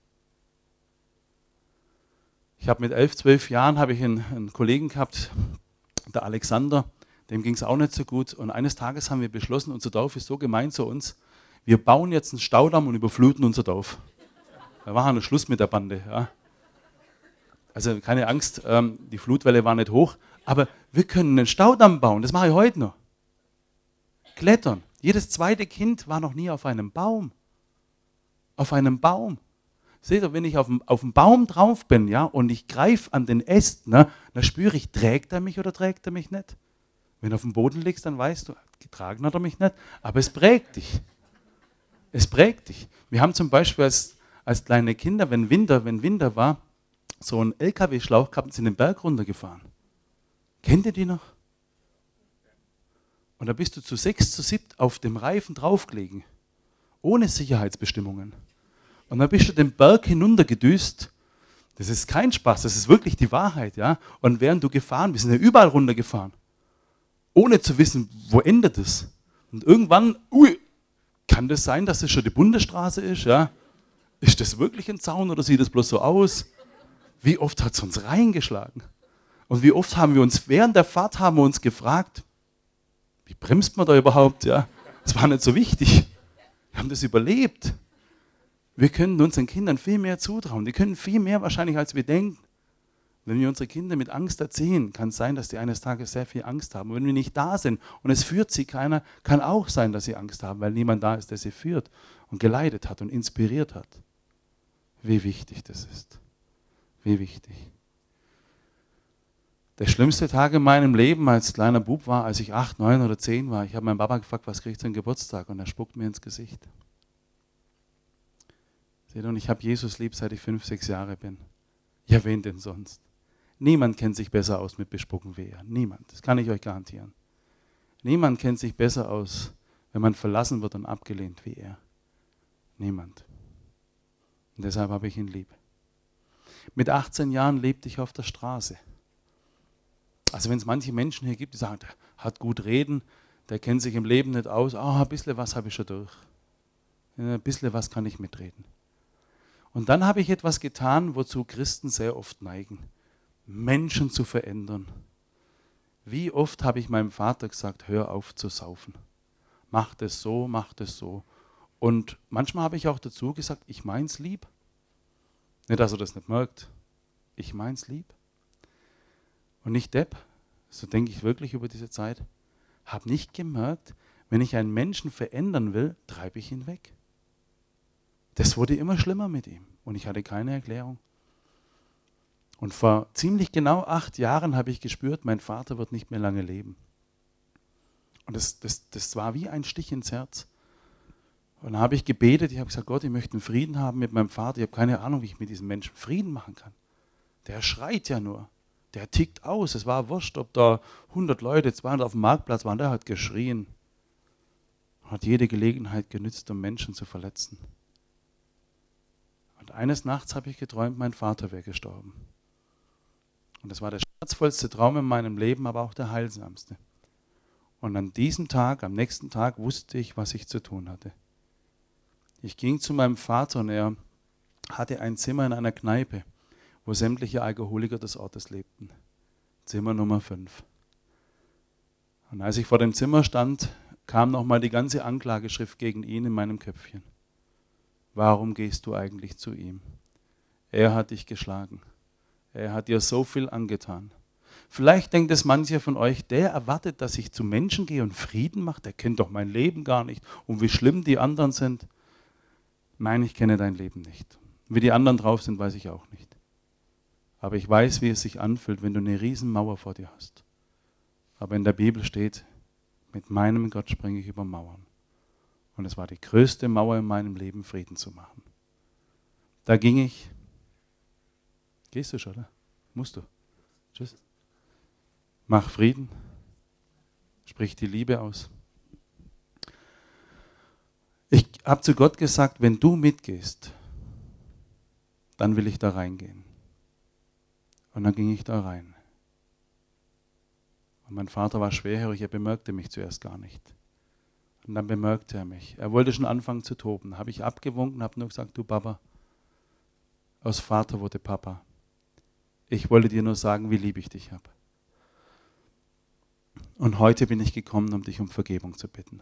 Speaker 1: Ich habe mit 11, 12 Jahren habe ich einen Kollegen gehabt, der Alexander, dem ging es auch nicht so gut. Und eines Tages haben wir beschlossen, unser Dorf ist so gemein zu uns, wir bauen jetzt einen Staudamm und überfluten unser Dorf. Da war Schluss mit der Bande. Ja. Also keine Angst, die Flutwelle war nicht hoch, aber wir können einen Staudamm bauen, das mache ich heute noch. Klettern. Jedes zweite Kind war noch nie auf einem Baum. Auf einem Baum. Seht ihr, wenn ich auf dem Baum drauf bin, ja, und ich greife an den Ästen, ne, dann spüre ich, trägt er mich oder trägt er mich nicht? Wenn du auf dem Boden liegst, dann weißt du, getragen hat er mich nicht, aber es prägt dich. Es prägt dich. Wir haben zum Beispiel als kleine Kinder, wenn Winter war, so einen LKW-Schlauch gehabt und sind den Berg runtergefahren. Kennt ihr die noch? Und da bist du zu 6, zu 7 auf dem Reifen draufgelegen, ohne Sicherheitsbestimmungen. Und dann bist du den Berg hinuntergedüst. Das ist kein Spaß, das ist wirklich die Wahrheit. Ja? Und während du gefahren bist, sind ja überall runtergefahren, ohne zu wissen, wo endet es. Und irgendwann, kann das sein, dass es schon die Bundesstraße ist? Ja? Ist das wirklich ein Zaun oder sieht das bloß so aus? Wie oft hat es uns reingeschlagen? Und wie oft haben wir uns während der Fahrt gefragt, wie bremst man da überhaupt? Ja? Das war nicht so wichtig. Wir haben das überlebt. Wir können unseren Kindern viel mehr zutrauen. Die können viel mehr wahrscheinlich, als wir denken. Wenn wir unsere Kinder mit Angst erziehen, kann es sein, dass die eines Tages sehr viel Angst haben. Und wenn wir nicht da sind und es führt sie keiner, kann auch sein, dass sie Angst haben, weil niemand da ist, der sie führt und geleitet hat und inspiriert hat. Wie wichtig das ist. Wie wichtig. Der schlimmste Tag in meinem Leben als kleiner Bub war, als ich 8, 9 oder 10 war. Ich habe meinen Papa gefragt, was kriegst du zum Geburtstag? Und er spuckt mir ins Gesicht. Seht ihr, und ich habe Jesus lieb, seit ich 5, 6 Jahre bin. Ja, wen denn sonst? Niemand kennt sich besser aus mit Bespucken wie er. Niemand. Das kann ich euch garantieren. Niemand kennt sich besser aus, wenn man verlassen wird und abgelehnt wie er. Niemand. Und deshalb habe ich ihn lieb. Mit 18 Jahren lebte ich auf der Straße. Also wenn es manche Menschen hier gibt, die sagen, der hat gut reden, der kennt sich im Leben nicht aus, ein bisschen was habe ich schon durch. Ein bisschen was kann ich mitreden. Und dann habe ich etwas getan, wozu Christen sehr oft neigen. Menschen zu verändern. Wie oft habe ich meinem Vater gesagt, hör auf zu saufen. Mach das so, mach das so. Und manchmal habe ich auch dazu gesagt, ich mein's lieb. Nicht, dass er das nicht merkt. Ich mein's lieb. Und nicht Depp, so denke ich wirklich über diese Zeit, habe nicht gemerkt, wenn ich einen Menschen verändern will, treibe ich ihn weg. Das wurde immer schlimmer mit ihm und ich hatte keine Erklärung. Und vor ziemlich genau 8 Jahren habe ich gespürt, mein Vater wird nicht mehr lange leben. Und das war wie ein Stich ins Herz. Und dann habe ich gebetet, ich habe gesagt, Gott, ich möchte einen Frieden haben mit meinem Vater. Ich habe keine Ahnung, wie ich mit diesem Menschen Frieden machen kann. Der schreit ja nur. Der tickt aus. Es war wurscht, ob da 100 Leute, 200 auf dem Marktplatz waren. Der hat geschrien. Hat jede Gelegenheit genützt, um Menschen zu verletzen. Und eines Nachts habe ich geträumt, mein Vater wäre gestorben. Und das war der schmerzvollste Traum in meinem Leben, aber auch der heilsamste. Und an diesem Tag, am nächsten Tag, wusste ich, was ich zu tun hatte. Ich ging zu meinem Vater und er hatte ein Zimmer in einer Kneipe, wo sämtliche Alkoholiker des Ortes lebten. Zimmer Nummer 5. Und als ich vor dem Zimmer stand, kam nochmal die ganze Anklageschrift gegen ihn in meinem Köpfchen. Warum gehst du eigentlich zu ihm? Er hat dich geschlagen. Er hat dir so viel angetan. Vielleicht denkt es mancher von euch, der erwartet, dass ich zu Menschen gehe und Frieden mache. Der kennt doch mein Leben gar nicht und wie schlimm die anderen sind. Nein, ich kenne dein Leben nicht. Wie die anderen drauf sind, weiß ich auch nicht. Aber ich weiß, wie es sich anfühlt, wenn du eine Riesenmauer vor dir hast. Aber in der Bibel steht, mit meinem Gott springe ich über Mauern. Und es war die größte Mauer in meinem Leben, Frieden zu machen. Da ging ich. Gehst du schon, oder? Musst du. Tschüss. Mach Frieden. Sprich die Liebe aus. Ich habe zu Gott gesagt, wenn du mitgehst, dann will ich da reingehen. Und dann ging ich da rein. Und mein Vater war schwerhörig, er bemerkte mich zuerst gar nicht. Und dann bemerkte er mich. Er wollte schon anfangen zu toben. Habe ich abgewunken, habe nur gesagt, du Papa, aus Vater wurde Papa. Ich wollte dir nur sagen, wie lieb ich dich habe. Und heute bin ich gekommen, um dich um Vergebung zu bitten.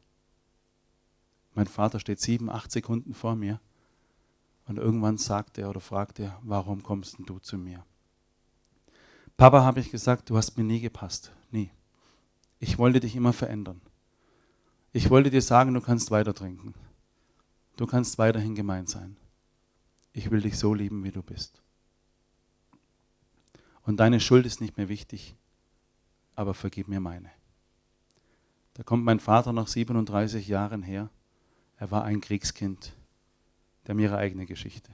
Speaker 1: Mein Vater steht 7, 8 Sekunden vor mir und irgendwann sagt er oder fragt er, warum kommst denn du zu mir? Papa, habe ich gesagt, du hast mir nie gepasst. Nie. Ich wollte dich immer verändern. Ich wollte dir sagen, du kannst weiter trinken. Du kannst weiterhin gemein sein. Ich will dich so lieben, wie du bist. Und deine Schuld ist nicht mehr wichtig, aber vergib mir meine. Da kommt mein Vater nach 37 Jahren her. Er war ein Kriegskind. Der hat ihre eigene Geschichte.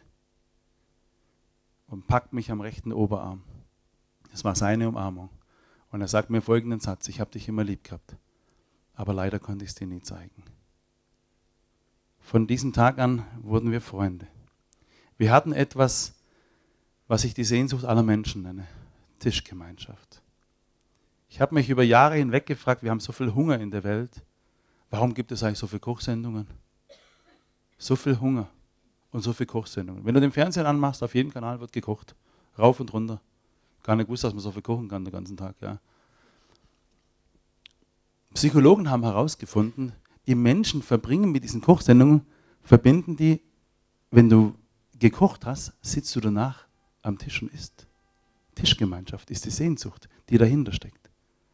Speaker 1: Und packt mich am rechten Oberarm. Es war seine Umarmung. Und er sagt mir folgenden Satz: Ich habe dich immer lieb gehabt, aber leider konnte ich es dir nie zeigen. Von diesem Tag an wurden wir Freunde. Wir hatten etwas, was ich die Sehnsucht aller Menschen nenne: Tischgemeinschaft. Ich habe mich über Jahre hinweg gefragt, wir haben so viel Hunger in der Welt. Warum gibt es eigentlich so viele Kochsendungen? So viel Hunger und so viele Kochsendungen. Wenn du den Fernseher anmachst, auf jedem Kanal wird gekocht. Rauf und runter. Gar nicht gewusst, dass man so viel kochen kann den ganzen Tag. Ja. Psychologen haben herausgefunden, die Menschen verbringen mit diesen Kochsendungen, verbinden die, wenn du gekocht hast, sitzt du danach am Tisch und isst. Tischgemeinschaft ist die Sehnsucht, die dahinter steckt.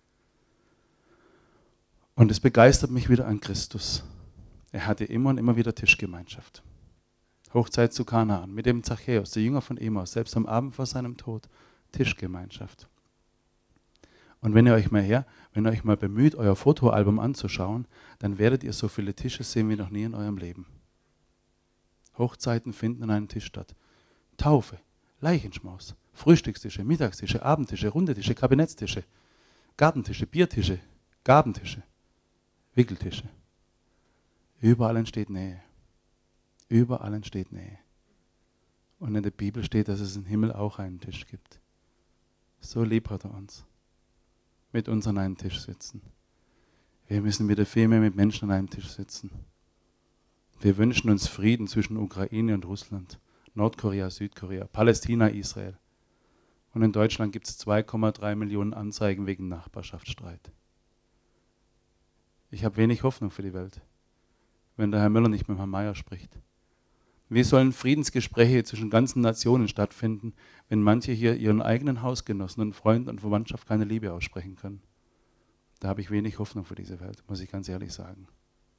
Speaker 1: Und es begeistert mich wieder an Christus. Er hatte immer und immer wieder Tischgemeinschaft. Hochzeit zu Kanaan, mit dem Zachäus, der Jünger von Emmaus, selbst am Abend vor seinem Tod, Tischgemeinschaft. Und wenn ihr euch mal bemüht, euer Fotoalbum anzuschauen, dann werdet ihr so viele Tische sehen wie noch nie in eurem Leben. Hochzeiten finden an einem Tisch statt. Taufe, Leichenschmaus, Frühstückstische, Mittagstische, Abendtische, runde Tische, Kabinettstische, Gartentische, Biertische, Gabentische, Wickeltische. Überall entsteht Nähe. Überall entsteht Nähe. Und in der Bibel steht, dass es im Himmel auch einen Tisch gibt. So lieb hat er uns. Mit uns an einem Tisch sitzen. Wir müssen wieder viel mehr mit Menschen an einem Tisch sitzen. Wir wünschen uns Frieden zwischen Ukraine und Russland, Nordkorea, Südkorea, Palästina, Israel. Und in Deutschland gibt es 2,3 Millionen Anzeigen wegen Nachbarschaftsstreit. Ich habe wenig Hoffnung für die Welt, wenn der Herr Müller nicht mit Herrn Mayer spricht. Wie sollen Friedensgespräche zwischen ganzen Nationen stattfinden, wenn manche hier ihren eigenen Hausgenossen und Freunden und Verwandtschaft keine Liebe aussprechen können? Da habe ich wenig Hoffnung für diese Welt, muss ich ganz ehrlich sagen.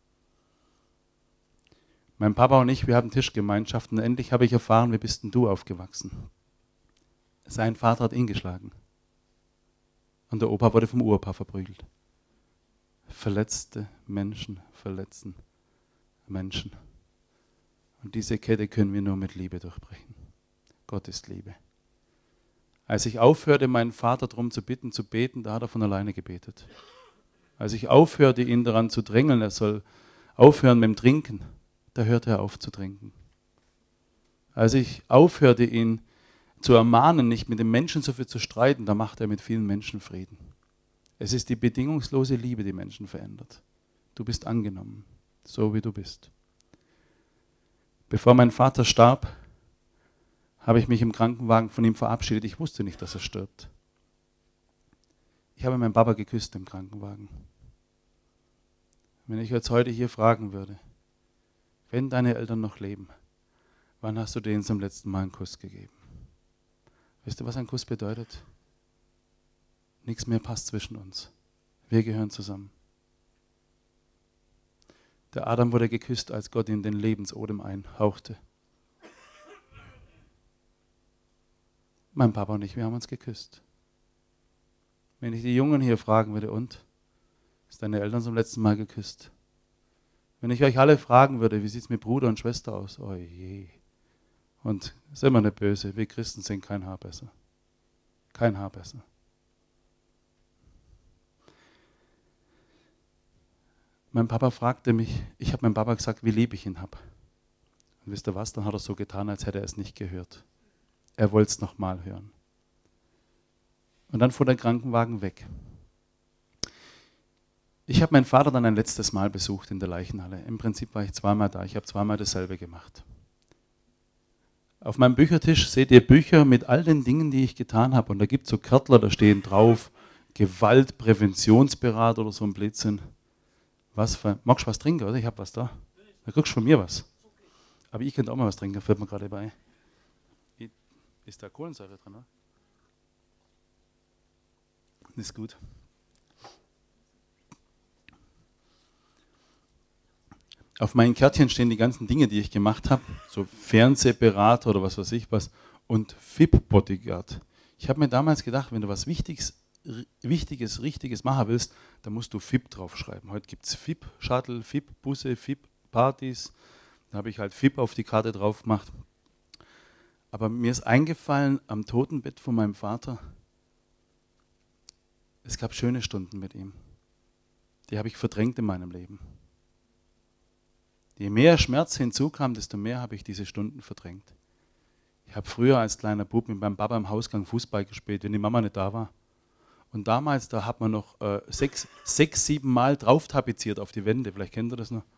Speaker 1: Mein Papa und ich, wir haben Tischgemeinschaften. Endlich habe ich erfahren, wie bist denn du aufgewachsen? Sein Vater hat ihn geschlagen. Und der Opa wurde vom Uropa verprügelt. Verletzte Menschen verletzen Menschen. Und diese Kette können wir nur mit Liebe durchbrechen. Gott ist Liebe. Als ich aufhörte, meinen Vater darum zu bitten, zu beten, da hat er von alleine gebetet. Als ich aufhörte, ihn daran zu drängeln, er soll aufhören mit dem Trinken, da hörte er auf zu trinken. Als ich aufhörte, ihn zu ermahnen, nicht mit den Menschen so viel zu streiten, da macht er mit vielen Menschen Frieden. Es ist die bedingungslose Liebe, die Menschen verändert. Du bist angenommen, so wie du bist. Bevor mein Vater starb, habe ich mich im Krankenwagen von ihm verabschiedet. Ich wusste nicht, dass er stirbt. Ich habe meinen Papa geküsst im Krankenwagen. Wenn ich jetzt heute hier fragen würde, wenn deine Eltern noch leben, wann hast du denen zum letzten Mal einen Kuss gegeben? Weißt du, was ein Kuss bedeutet? Nichts mehr passt zwischen uns. Wir gehören zusammen. Der Adam wurde geküsst, als Gott ihm den Lebensodem einhauchte. Mein Papa und ich, wir haben uns geküsst. Wenn ich die Jungen hier fragen würde, und? Ist deine Eltern zum letzten Mal geküsst? Wenn ich euch alle fragen würde, wie sieht es mit Bruder und Schwester aus? Oh je. Und sind wir nicht böse, wir Christen sind kein Haar besser. Kein Haar besser. Mein Papa fragte mich, ich habe meinem Papa gesagt, wie lieb ich ihn habe. Und wisst ihr was, dann hat er so getan, als hätte er es nicht gehört. Er wollte es nochmal hören. Und dann fuhr der Krankenwagen weg. Ich habe meinen Vater dann ein letztes Mal besucht in der Leichenhalle. Im Prinzip war ich zweimal da, ich habe zweimal dasselbe gemacht. Auf meinem Büchertisch seht ihr Bücher mit all den Dingen, die ich getan habe. Und da gibt es so Kärtler, da stehen drauf, Gewaltpräventionsberater oder so ein Blödsinn. Magst du was trinken, oder? Ich habe was da. Da kriegst du von mir was. Aber ich könnte auch mal was trinken, fällt mir gerade bei. Ist da Kohlensäure drin, oder? Das ist gut. Auf meinen Kärtchen stehen die ganzen Dinge, die ich gemacht habe. So Fernsehberater oder was weiß ich was. Und FIP-Bodyguard. Ich habe mir damals gedacht, wenn du was Wichtiges, Richtiges machen willst, dann musst du FIP draufschreiben. Heute gibt es FIP-Shuttle, FIP-Busse, FIP-Partys. Da habe ich halt FIP auf die Karte drauf gemacht. Aber mir ist eingefallen, am Totenbett von meinem Vater, es gab schöne Stunden mit ihm. Die habe ich verdrängt in meinem Leben. Je mehr Schmerz hinzukam, desto mehr habe ich diese Stunden verdrängt. Ich habe früher als kleiner Bub mit meinem Papa im Hausgang Fußball gespielt, wenn die Mama nicht da war. Und damals, da hat man noch 6, 7 Mal drauf tapeziert auf die Wände. Vielleicht kennt ihr das noch.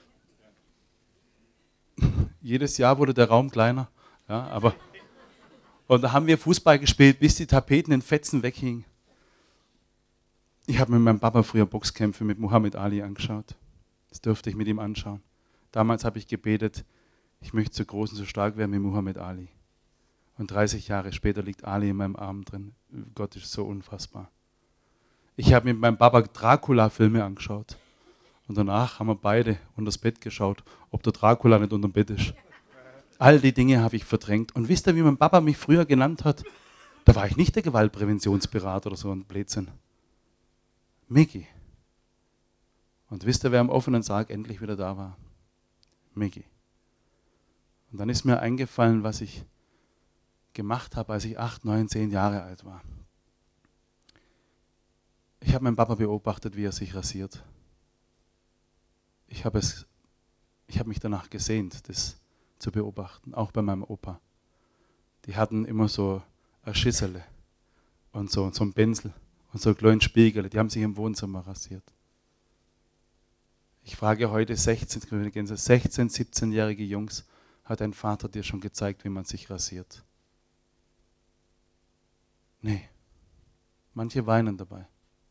Speaker 1: Jedes Jahr wurde der Raum kleiner. Ja, aber und da haben wir Fußball gespielt, bis die Tapeten in Fetzen weghingen. Ich habe mit meinem Papa früher Boxkämpfe mit Muhammad Ali angeschaut. Das durfte ich mit ihm anschauen. Damals habe ich gebetet, ich möchte so groß und so stark werden wie Muhammad Ali. Und 30 Jahre später liegt Ali in meinem Arm drin. Gott ist so unfassbar. Ich habe mit meinem Papa Dracula-Filme angeschaut. Und danach haben wir beide unter das Bett geschaut, ob der Dracula nicht unter dem Bett ist. All die Dinge habe ich verdrängt. Und wisst ihr, wie mein Papa mich früher genannt hat? Da war ich nicht der Gewaltpräventionsberater oder so ein Blödsinn. Micky. Und wisst ihr, wer am offenen Sarg endlich wieder da war? Micky. Und dann ist mir eingefallen, was ich gemacht habe, als ich 8, 9, 10 Jahre alt war. Ich habe meinen Papa beobachtet, wie er sich rasiert. Ich habe mich danach gesehnt, das zu beobachten, auch bei meinem Opa. Die hatten immer so ein Schissele und so ein Pinsel und so einen kleinen Spiegel, die haben sich im Wohnzimmer rasiert. Ich frage heute 16, 17-jährige Jungs, hat dein Vater dir schon gezeigt, wie man sich rasiert? Nee, manche weinen dabei.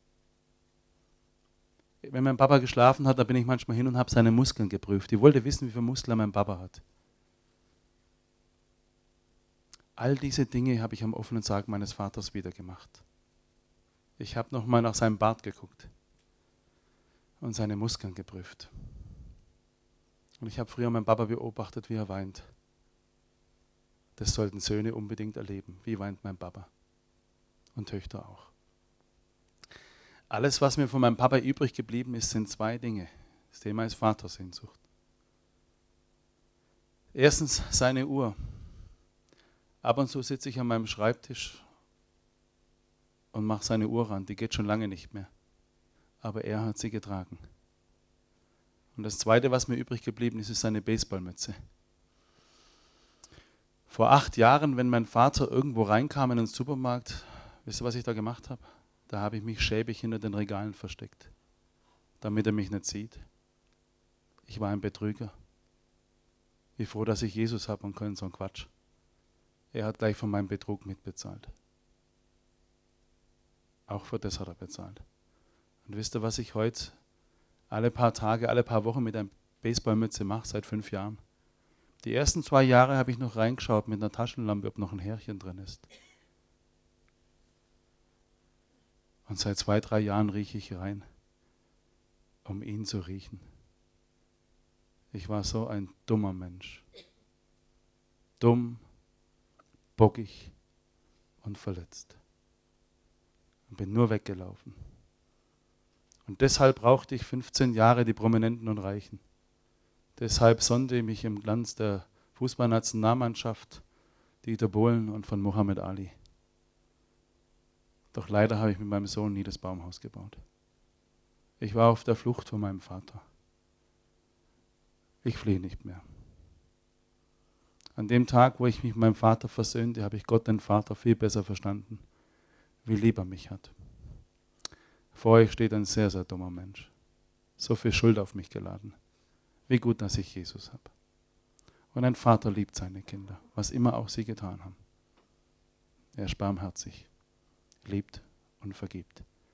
Speaker 1: Wenn mein Papa geschlafen hat, da bin ich manchmal hin und habe seine Muskeln geprüft. Ich wollte wissen, wie viele Muskeln mein Papa hat. All diese Dinge habe ich am offenen Sarg meines Vaters wieder gemacht. Ich habe nochmal nach seinem Bart geguckt und seine Muskeln geprüft. Und ich habe früher meinen Papa beobachtet, wie er weint. Das sollten Söhne unbedingt erleben. Wie weint mein Papa? Und Töchter auch. Alles, was mir von meinem Papa übrig geblieben ist, sind 2 Dinge. Das Thema ist Vatersehnsucht. Erstens seine Uhr. Ab und zu sitze ich an meinem Schreibtisch und mache seine Uhr ran. Die geht schon lange nicht mehr. Aber er hat sie getragen. Und das Zweite, was mir übrig geblieben ist, ist seine Baseballmütze. Vor 8 Jahren, wenn mein Vater irgendwo reinkam in den Supermarkt, wisst ihr, was ich da gemacht habe? Da habe ich mich schäbig hinter den Regalen versteckt, damit er mich nicht sieht. Ich war ein Betrüger. Wie froh, dass ich Jesus habe und keinen so einen Quatsch. Er hat gleich von meinem Betrug mitbezahlt. Auch für das hat er bezahlt. Und wisst ihr, was ich heute alle paar Tage, alle paar Wochen mit einer Baseballmütze mache, seit 5 Jahren? Die ersten 2 Jahre habe ich noch reingeschaut mit einer Taschenlampe, ob noch ein Härchen drin ist. Und seit 2, 3 Jahren rieche ich rein, um ihn zu riechen. Ich war so ein dummer Mensch. Dumm, bockig und verletzt. Und bin nur weggelaufen. Und deshalb brauchte ich 15 Jahre die Prominenten und Reichen. Deshalb sonnte ich mich im Glanz der Fußballnationalmannschaft, Dieter Bohlen und von Muhammad Ali. Doch leider habe ich mit meinem Sohn nie das Baumhaus gebaut. Ich war auf der Flucht von meinem Vater. Ich flehe nicht mehr. An dem Tag, wo ich mich mit meinem Vater versöhnte, habe ich Gott, den Vater, viel besser verstanden, wie lieb er mich hat. Vor euch steht ein sehr, sehr dummer Mensch. So viel Schuld auf mich geladen. Wie gut, dass ich Jesus habe. Und ein Vater liebt seine Kinder, was immer auch sie getan haben. Er ist barmherzig, liebt und vergibt.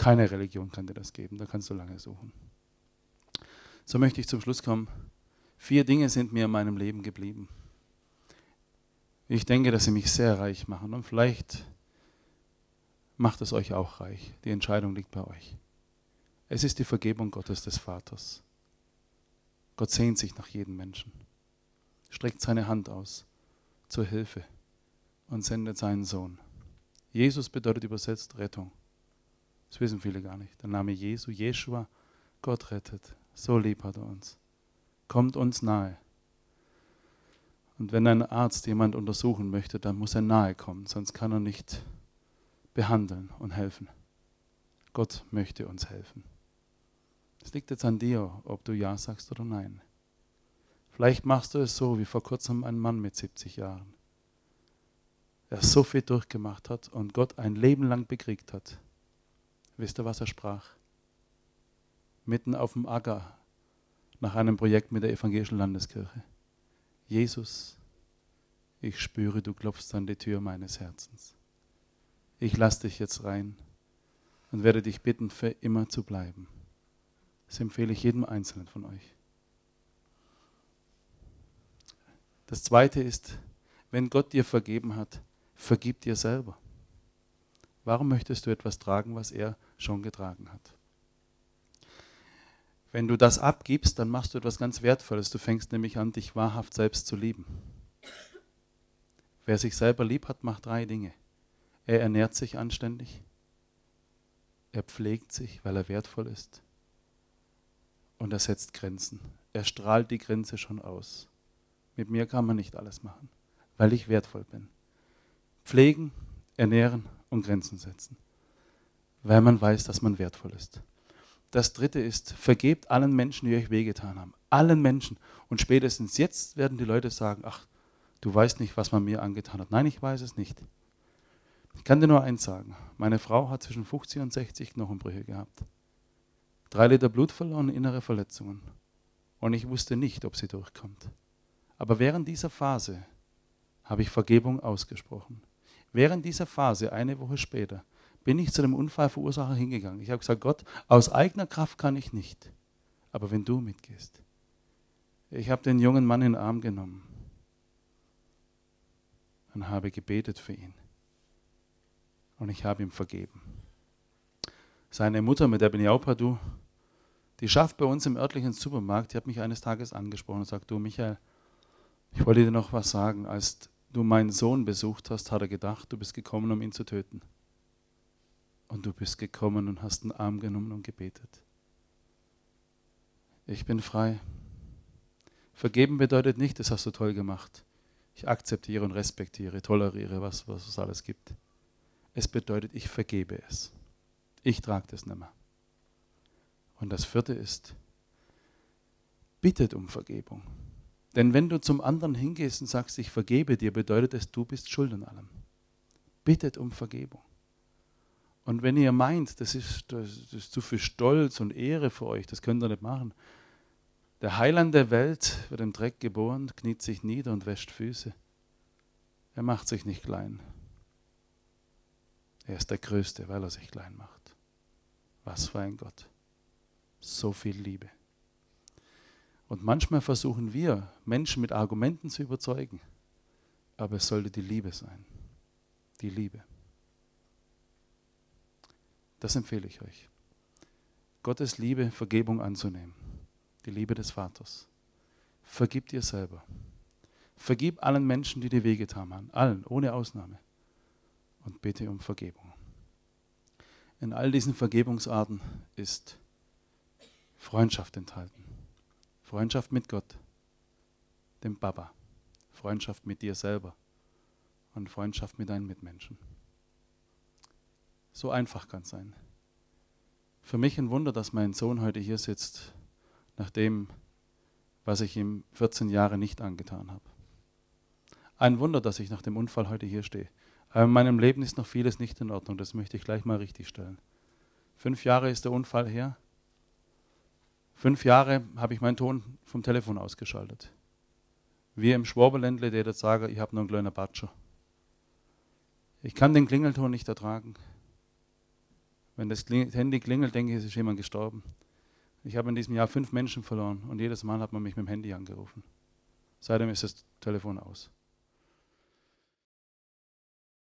Speaker 1: Keine Religion kann dir das geben, da kannst du lange suchen. So möchte ich zum Schluss kommen. 4 Dinge sind mir in meinem Leben geblieben. Ich denke, dass sie mich sehr reich machen und vielleicht macht es euch auch reich. Die Entscheidung liegt bei euch. Es ist die Vergebung Gottes des Vaters. Gott sehnt sich nach jedem Menschen, streckt seine Hand aus zur Hilfe und sendet seinen Sohn. Jesus bedeutet übersetzt Rettung. Das wissen viele gar nicht. Der Name Jesu, Jeschua, Gott rettet. So lieb hat er uns. Kommt uns nahe. Und wenn ein Arzt jemand untersuchen möchte, dann muss er nahe kommen, sonst kann er nicht behandeln und helfen. Gott möchte uns helfen. Es liegt jetzt an dir, ob du Ja sagst oder Nein. Vielleicht machst du es so, wie vor kurzem ein Mann mit 70 Jahren, der so viel durchgemacht hat und Gott ein Leben lang bekriegt hat. Wisst ihr, was er sprach? Mitten auf dem Acker, nach einem Projekt mit der Evangelischen Landeskirche. Jesus, ich spüre, du klopfst an die Tür meines Herzens. Ich lasse dich jetzt rein und werde dich bitten, für immer zu bleiben. Das empfehle ich jedem Einzelnen von euch. Das Zweite ist, wenn Gott dir vergeben hat, vergib dir selber. Warum möchtest du etwas tragen, was er schon getragen hat? Wenn du das abgibst, dann machst du etwas ganz Wertvolles. Du fängst nämlich an, dich wahrhaft selbst zu lieben. Wer sich selber lieb hat, macht 3 Dinge. Er ernährt sich anständig, er pflegt sich, weil er wertvoll ist, und er setzt Grenzen. Er strahlt die Grenze schon aus. Mit mir kann man nicht alles machen, weil ich wertvoll bin. Pflegen, ernähren und Grenzen setzen, weil man weiß, dass man wertvoll ist. Das Dritte ist, vergebt allen Menschen, die euch wehgetan haben. Allen Menschen. Und spätestens jetzt werden die Leute sagen, ach, du weißt nicht, was man mir angetan hat. Nein, ich weiß es nicht. Ich kann dir nur eins sagen. Meine Frau hat zwischen 50 und 60 Knochenbrüche gehabt. 3 Liter Blut verloren, innere Verletzungen. Und ich wusste nicht, ob sie durchkommt. Aber während dieser Phase habe ich Vergebung ausgesprochen. Während dieser Phase, eine Woche später, bin ich zu dem Unfallverursacher hingegangen. Ich habe gesagt, Gott, aus eigener Kraft kann ich nicht, aber wenn du mitgehst. Ich habe den jungen Mann in den Arm genommen und habe gebetet für ihn. Und ich habe ihm vergeben. Seine Mutter, mit der bin ich auch partout, die schafft bei uns im örtlichen Supermarkt, die hat mich eines Tages angesprochen und sagt, du Michael, ich wollte dir noch was sagen. Als du meinen Sohn besucht hast, hat er gedacht, du bist gekommen, um ihn zu töten. Und du bist gekommen und hast einen Arm genommen und gebetet. Ich bin frei. Vergeben bedeutet nicht, das hast du toll gemacht. Ich akzeptiere und respektiere, toleriere, was es alles gibt. Es bedeutet, ich vergebe es. Ich trage das nicht mehr. Und das 4. ist, bittet um Vergebung. Denn wenn du zum anderen hingehst und sagst, ich vergebe dir, bedeutet es, du bist schuld an allem. Bittet um Vergebung. Und wenn ihr meint, das ist zu viel Stolz und Ehre für euch, das könnt ihr nicht machen. Der Heiland der Welt wird im Dreck geboren, kniet sich nieder und wäscht Füße. Er macht sich nicht klein. Er ist der Größte, weil er sich klein macht. Was für ein Gott. So viel Liebe. Und manchmal versuchen wir, Menschen mit Argumenten zu überzeugen. Aber es sollte die Liebe sein. Die Liebe. Das empfehle ich euch. Gottes Liebe, Vergebung anzunehmen. Die Liebe des Vaters. Vergib dir selber. Vergib allen Menschen, die dir wehgetan haben. Allen, ohne Ausnahme. Und bitte um Vergebung. In all diesen Vergebungsarten ist Freundschaft enthalten. Freundschaft mit Gott, dem Papa. Freundschaft mit dir selber. Und Freundschaft mit deinen Mitmenschen. So einfach kann es sein. Für mich ein Wunder, dass mein Sohn heute hier sitzt, nach dem, was ich ihm 14 Jahre nicht angetan habe. Ein Wunder, dass ich nach dem Unfall heute hier stehe. Aber in meinem Leben ist noch vieles nicht in Ordnung, das möchte ich gleich mal richtig stellen. 5 Jahre ist der Unfall her. 5 Jahre habe ich meinen Ton vom Telefon ausgeschaltet. Wir im Schwaberländle, der jetzt sagen, ich habe noch einen kleinen Batscher. Ich kann den Klingelton nicht ertragen. Wenn das Handy klingelt, denke ich, es ist jemand gestorben. Ich habe in diesem Jahr 5 Menschen verloren und jedes Mal hat man mich mit dem Handy angerufen. Seitdem ist das Telefon aus.